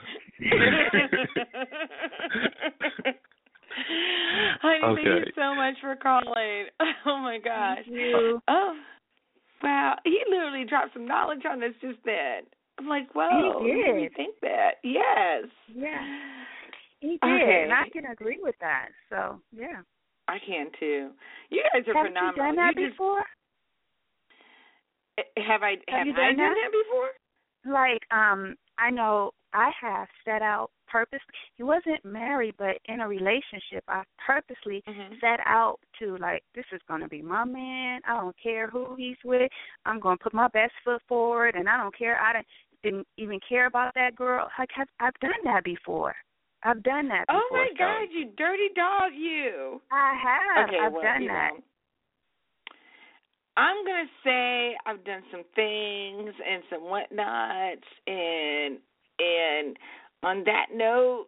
Honey, okay. thank you so much for calling. Oh my gosh. Thank you. Oh, wow. He literally dropped some knowledge on us just then. I'm like, whoa, he did. You think that? Yes. Yeah. He did, okay. and I can agree with that. So, yeah. I can too. You guys are have phenomenal. Have you done that you before? Just, have I have, have you I done, done that? that before? Like, um, I know I have set out purpose. He wasn't married, but in a relationship, I purposely mm-hmm. set out to, like, this is going to be my man. I don't care who he's with. I'm going to put my best foot forward, and I don't care. I didn't, didn't even care about that girl. Like, I've, I've done that before. I've done that before. Oh, my so. God, you dirty dog, you. I have. Okay, I've well, done you that. know, I'm going to say I've done some things and some whatnots, and and on that note,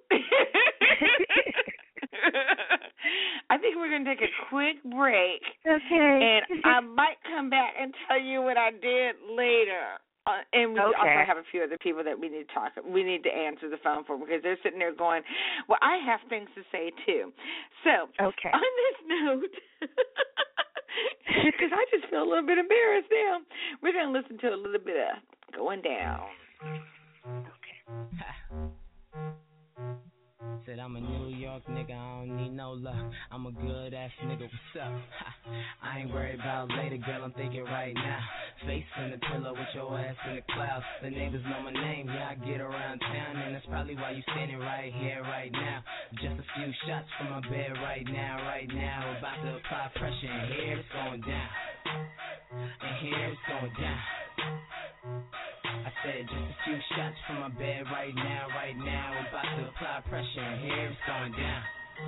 I think we're going to take a quick break. Okay. And I might come back and tell you what I did later. Uh, and we okay. also have a few other people that we need to talk. We need to answer the phone for because they're sitting there going, well, I have things to say too. So okay. on this note, because I just feel a little bit embarrassed now, we're going to listen to a little bit of Going Down. Okay. Said I'm a New York nigga, I don't need no luck. I'm a good ass nigga, what's up? I ain't worried about later, girl, I'm thinking right now. Face in the pillow with your ass in the clouds. The neighbors know my name, yeah, I get around town. And that's probably why you standing right here, right now. Just a few shots from my bed right now, right now. About to apply pressure, and here it's going down. And here it's going down. I said just a few shots from my bed right now, right now. About to apply pressure, and here it's going down.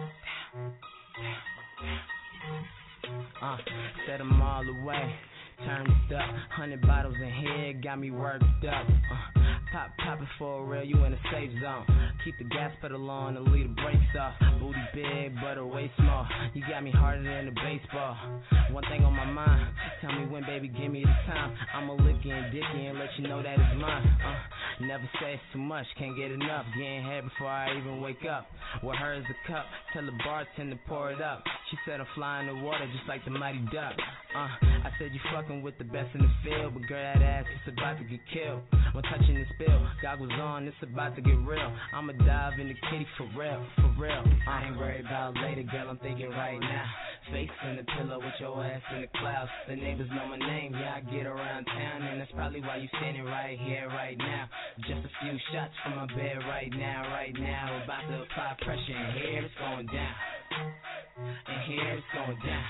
Uh, set them all away. Turned it up, hundred bottles in here, got me worked up. Uh, pop, pop it for real, you in a safe zone. Keep the gas pedal on and leave the brakes off. Booty big, but her waist small. You got me harder than a baseball. One thing on my mind, tell me when, baby, give me the time. I'ma lick you and dick you and let you know that it's mine. Uh, Never say it's too much, can't get enough. Getting head before I even wake up. With her is a cup, tell the bartender pour it up. She said I'm flying the water just like the mighty duck. Uh, I said you fucking with the best in the field, but girl, that ass is about to get killed. When touching the spill, goggles on, it's about to get real. I'ma dive in the kitty for real, for real. I ain't worried about later, girl, I'm thinking right now. Face in the pillow with your ass in the clouds. The neighbors know my name, yeah, I get around town, and that's probably why you standing right here, right now. Just a few shots from my bed right now, right now. About to apply pressure, and here it's going down. And here it's going down.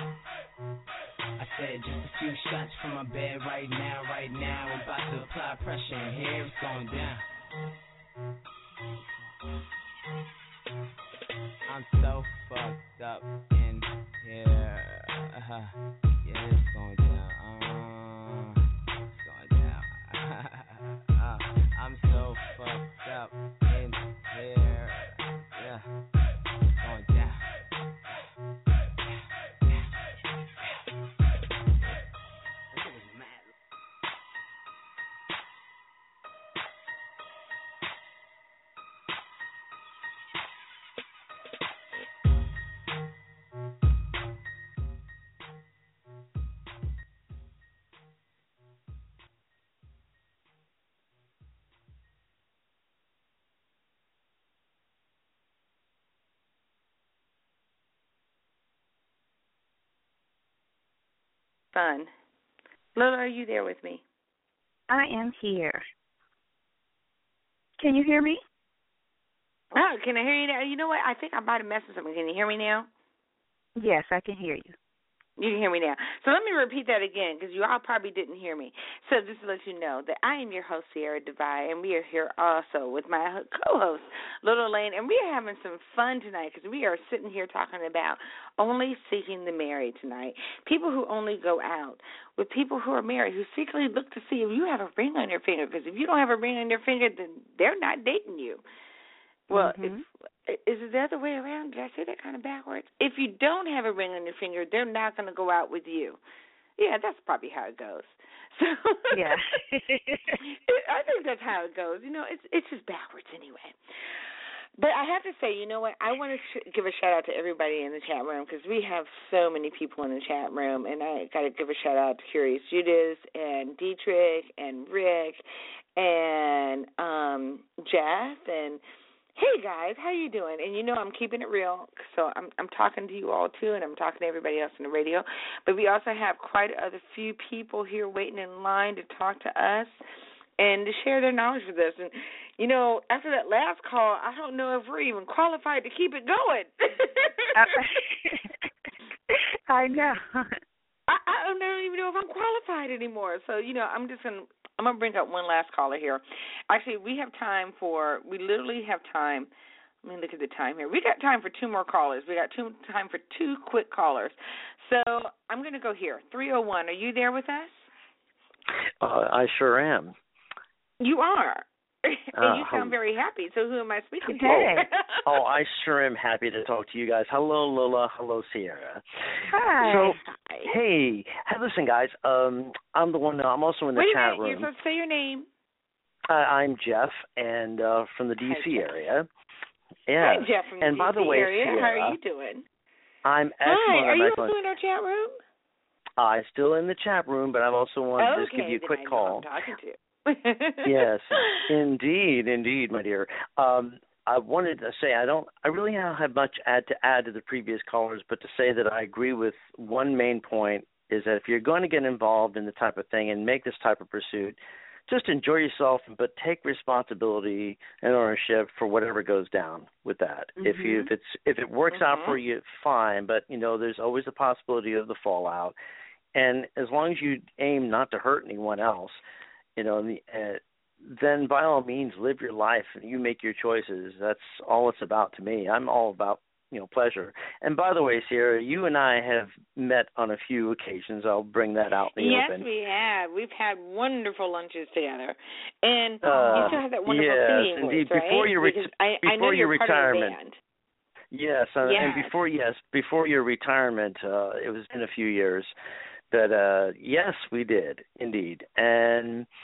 I said just a few shots from my bed right now, right now. About to apply pressure, and here it's going down. I'm so fucked up in here. Uh-huh. Yeah, it's going down. Uh, it's going down. uh, I'm so fucked up in here. Yeah, it's going down. Fun. Lola, are you there with me? I am here. Can you hear me? Oh, can I hear you now? You know what? I think I might have messed with something. Can you hear me now? Yes, I can hear you. You can hear me now. So let me repeat that again because you all probably didn't hear me. So just to let you know that I am your host, Sierra Devine, and we are here also with my co-host, Little Lane, and we are having some fun tonight because we are sitting here talking about only seeking the married tonight. People who only go out with people who are married, who secretly look to see if you have a ring on your finger, because if you don't have a ring on your finger, then they're not dating you. Well, mm-hmm. if, is it the other way around? Did I say that kind of backwards? If you don't have a ring on your finger, they're not going to go out with you. Yeah, that's probably how it goes. So yeah, I think that's how it goes. You know, it's it's just backwards anyway. But I have to say, you know what? I want to sh- give a shout out to everybody in the chat room because we have so many people in the chat room, and I got to give a shout out to Curious Judas and Dietrich and Rick and um, Jeff and. Hey guys, how you doing? And you know I'm keeping it real, so I'm I'm talking to you all too, and I'm talking to everybody else on the radio. But we also have quite a few people here waiting in line to talk to us and to share their knowledge with us. And you know, after that last call, I don't know if we're even qualified to keep it going. I know. I, I don't even know if I'm qualified anymore. So you know, I'm just gonna. I'm going to bring up one last caller here. Actually, we have time for, we literally have time. Let me look at the time here. We got time for two more callers. We got two, time for two quick callers. So I'm going to go here. three oh one, are you there with us? Uh, I sure am. You are. And uh, you sound very happy. So who am I speaking to? Oh, oh, I sure am happy to talk to you guys. Hello, Lola. Hello, Sierra. Hi. So, Hi. hey, hey, listen, guys. Um, I'm the one. I'm also in the Wait chat a minute. room. You're supposed to say your name. Uh, I'm Jeff, and uh, from the D C Hi, area. Yeah. Hi, Jeff from the and D C by the way, area. Sierra, how are you doing? I'm excellent. Hi. Are you excellent. also in our chat room? I'm still in the chat room, but I also wanted okay, to just give you a quick then I call. know I'm talking to. Yes, indeed, indeed, my dear. Um, I wanted to say I don't, I really don't have much add to add to the previous callers, but to say that I agree with one main point is that if you're going to get involved in the type of thing and make this type of pursuit, just enjoy yourself, but take responsibility and ownership for whatever goes down with that. Mm-hmm. If you, if it's, if it works mm-hmm. out for you, fine. But you know, there's always the possibility of the fallout, and as long as you aim not to hurt anyone else, you know, uh, then by all means live your life and you make your choices. That's all it's about to me. I'm all about, you know, pleasure. And by the way, Sierra, you and I have met on a few occasions. I'll bring that out in the yes, open. Yes, we have. We've had wonderful lunches together. And uh, you still have that wonderful yes, singing indeed. voice, right? Before your, re- I, before I know your you're retirement. Part of the band. Yes, uh, yes, and before yes, before your retirement, uh, it was been a few years. But uh, yes, we did indeed. And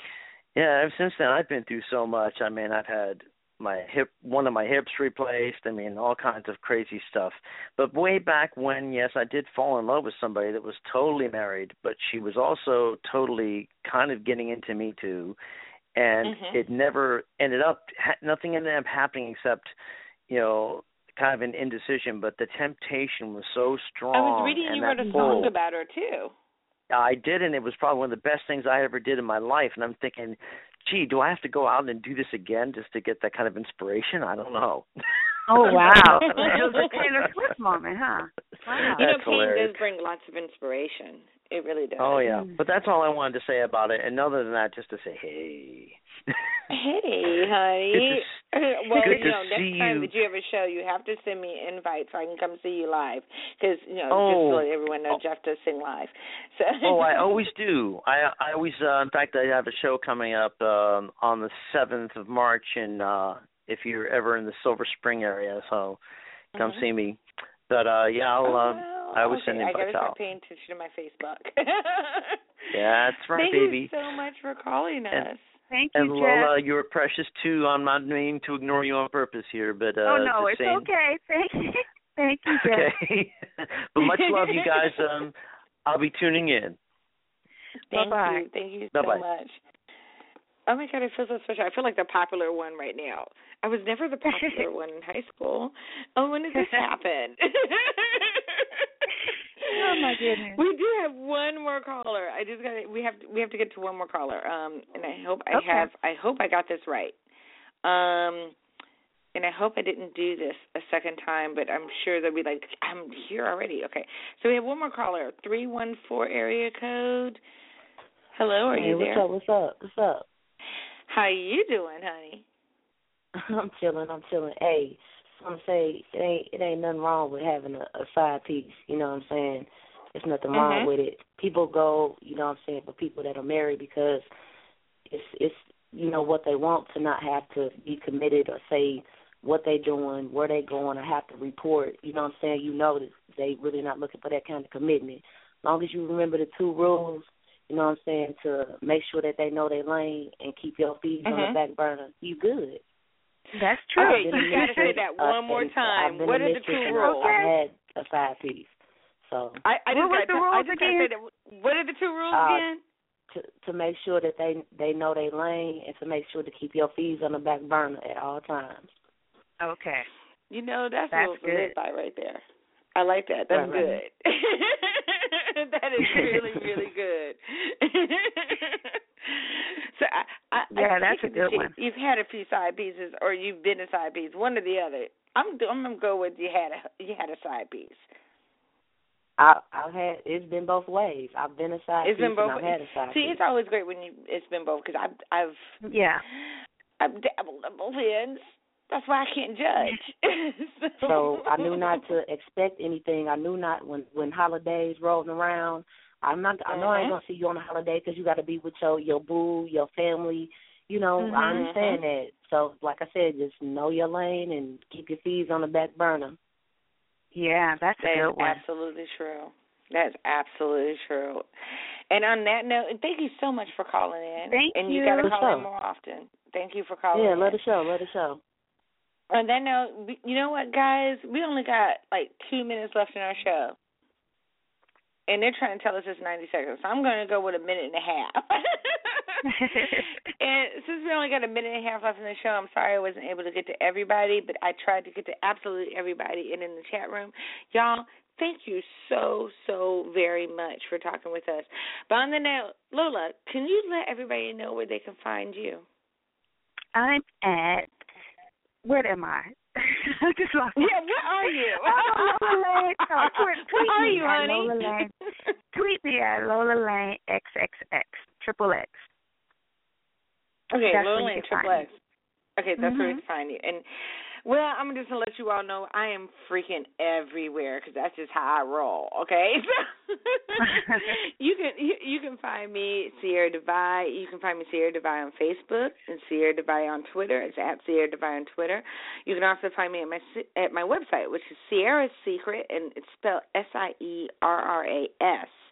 Yeah, ever since then I've been through so much. I mean, I've had my hip, one of my hips replaced. I mean, all kinds of crazy stuff. But way back when, yes, I did fall in love with somebody that was totally married, but she was also totally kind of getting into me too. And mm-hmm. it never ended up, nothing ended up happening except, you know, kind of an indecision. But the temptation was so strong. I was reading and you wrote a pull, song about her too. I did, and it was probably one of the best things I ever did in my life. And I'm thinking, gee, do I have to go out and do this again just to get that kind of inspiration? I don't know. Oh, wow. It was a Taylor Swift moment, huh? Wow. You know, That's pain hilarious. does bring lots of inspiration. It really does. Oh, yeah. But that's all I wanted to say about it. And other than that, just to say, hey. Hey, honey. Good to, well, good you know, to next see time you. that you have a show, you have to send me an invite so I can come see you live. Because, you know, Oh. just to let everyone know, Jeff does sing live. So. Oh, I always do. I I always, uh, in fact, I have a show coming up um, on the seventh of March, and uh, if you're ever in the Silver Spring area, so come mm-hmm. see me. But, uh, yeah, I'll, oh, uh, well, I always okay. send I invites got to start out. paying attention to my Facebook. Yeah, that's right, Thank baby. you so much for calling us. And, Thank you, and Jeff. Lola, you're precious, too. I'm not meaning to ignore you on purpose here, but... Uh, oh, no, it's saying... okay. Thank you. Thank you, Jeff. Okay. But much love, you guys. Um, I'll be tuning in. Thank Bye-bye. you. Thank you Bye-bye. so much. Oh, my God, I feel so special. I feel like the popular one right now. I was never the popular one in high school. Oh, when did this happen? Oh, my goodness. We do have one more caller. I just got we have we have to get to one more caller. Um, and I hope I okay. have I hope I got this right. Um, and I hope I didn't do this a second time, but I'm sure they'll be like, I'm here already. Okay, so we have one more caller. Three one four area code. Hello, are hey, you what's there? What's up? What's up? What's up? How you doing, honey? I'm chilling. I'm chilling. Hey, I'm say it ain't it ain't nothing wrong with having a, a side piece. You know what I'm saying? There's nothing mm-hmm. wrong with it. People go, you know what I'm saying, for people that are married because it's it's you know what they want to not have to be committed or say what they doing, where they going, or have to report. You know what I'm saying? You know that they really not looking for that kind of commitment. As long as you remember the two rules. You know what I'm saying, to make sure that they know their lane and keep your feet mm-hmm. on the back burner, you good. That's true. Okay, you got to say that one more time. What are the two rules? I had a side piece. So I, I just what was got the to, rules I just again? Say that, what are the two rules uh, again? To to make sure that they they know their lane and to make sure to keep your feet on the back burner at all times. Okay. You know, that's, that's rules good. to live by right there. I like that. That's right, good. Right. That is really, really good. So I, I, yeah, I that's a good you, one. You've had a few side pieces, or you've been a side piece, one or the other. I'm, I'm gonna go with you had a, you had a side piece. I, I've had it's been both ways. I've been a side it's piece been both and I've had a side See, piece. it's always great when you it's been both because I've I've yeah I've dabbled on both ends. That's why I can't judge. so, so I knew not to expect anything. I knew not when when holidays rolling around. I'm not. I know mm-hmm. I ain't gonna see you on a holiday because you got to be with your your boo, your family. You know, mm-hmm. I understand that. So, like I said, just know your lane and keep your fees on the back burner. Yeah, that's that a good is one. absolutely true. That's absolutely true. And on that note, thank you so much for calling in. Thank and you. And you got to call sure. in more often. Thank you for calling yeah, in. Yeah, let it show. Let it show. On that note, you know what, guys? We only got like two minutes left in our show. And they're trying to tell us it's ninety seconds. So I'm going to go with a minute and a half. And since we only got a minute and a half left in the show, I'm sorry I wasn't able to get to everybody, but I tried to get to absolutely everybody and in the chat room. Y'all, thank you so, so very much for talking with us. But on the note, Lola, can you let everybody know where they can find you? I'm at, where am I? I just lost Yeah, where are you? Lola Lane. No, tweet, tweet where are me you, at honey? Lola Lane. Tweet me at Lola Lane X X X, triple X. Okay, that's Lola Lane, triple X. Okay, that's mm-hmm. where you can find you. And, well, I'm just going to let you all know I am freaking everywhere because that's just how I roll, okay? you can you, you can find me, Sierra Devine. You can find me, Sierra Devine, on Facebook and Sierra Devine on Twitter. It's at Sierra Devine on Twitter. You can also find me at my at my website, which is Sierra's Secret, and it's spelled S I E R R A S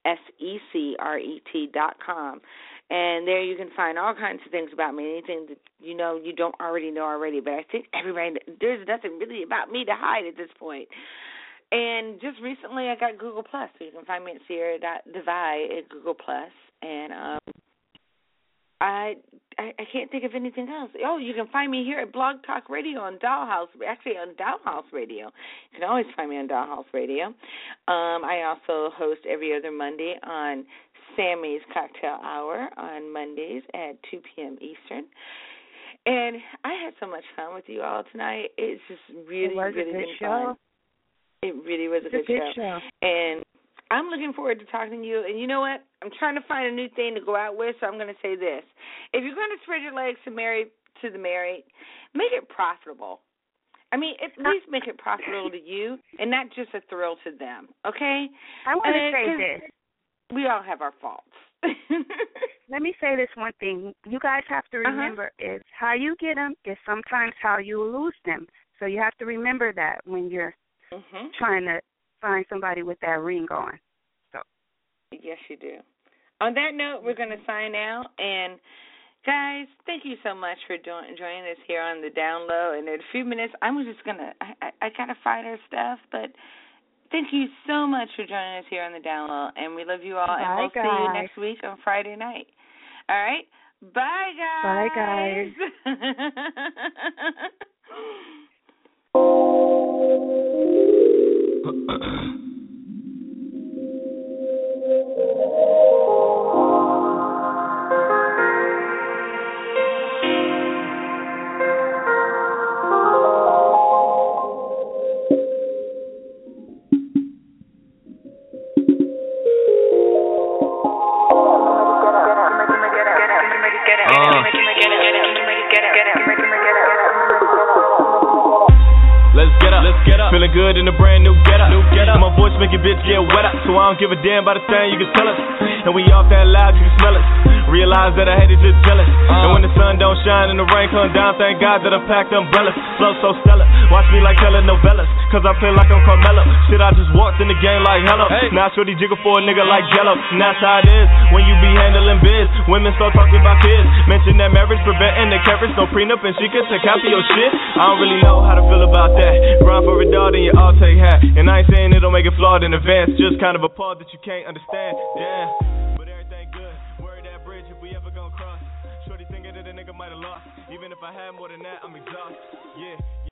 S E C R E T dot com. And there you can find all kinds of things about me, anything that you know you don't already know already. But I think everybody, there's nothing really about me to hide at this point. And just recently I got Google Plus, so you can find me at Sierra Divide at Google Plus. And um, I, I I can't think of anything else. Oh, you can find me here at Blog Talk Radio on Dollhouse, actually on Dollhouse Radio. You can always find me on Dollhouse Radio. Um, I also host every other Monday on Sammy's Cocktail Hour on Mondays at two p.m. Eastern. And I had so much fun with you all tonight. It's just really, it really been show. fun. It really was a it's good, a good show. show. And I'm looking forward to talking to you. And you know what? I'm trying to find a new thing to go out with, so I'm going to say this. If you're going to spread your legs to marry to the married, make it profitable. I mean, at least make it profitable to you and not just a thrill to them, okay? I want to and say this. We all have our faults. Let me say this one thing. You guys have to remember uh-huh. is how you get them is sometimes how you lose them. So you have to remember that when you're mm-hmm. trying to find somebody with that ring on. So. Yes, you do. On that note, we're going to sign out. And, guys, thank you so much for join, joining us here on the Down Low. And in a few minutes, I'm just going to, I, I, I got to find our stuff, but thank you so much for joining us here on the Down Low, and we love you all, Bye, and we'll guys. see you next week on Friday night. All right? Bye, guys. Bye, guys. Feeling good in a brand new get up. New get up. My voice make your bitch get wet up. So I don't give a damn by the sound you can tell us. And we off that loud, you can smell us. Realize that I hated just jealous. Uh. And when the sun don't shine and the rain come down, thank God that I packed umbrellas. Flow so stellar. Watch me like telenovelas. Cause I play like I'm Carmelo. Shit, I just walked in the game like hello. Hey. Now shorty jiggle for a nigga like Jello. And that's how it is when you be handling biz. Women start talking about kids. Mention that marriage preventing the carriage. No prenup and she could take half of your shit. I don't really know how to feel about that. Grind for a dog in your all take hat. And I ain't saying it'll make it flawed in advance. Just kind of a part that you can't understand. Damn. But everything good. Word that bridge if we ever gonna cross. Shorty thinking that a nigga might have lost. Even if I had more than that, I'm exhausted. Yeah.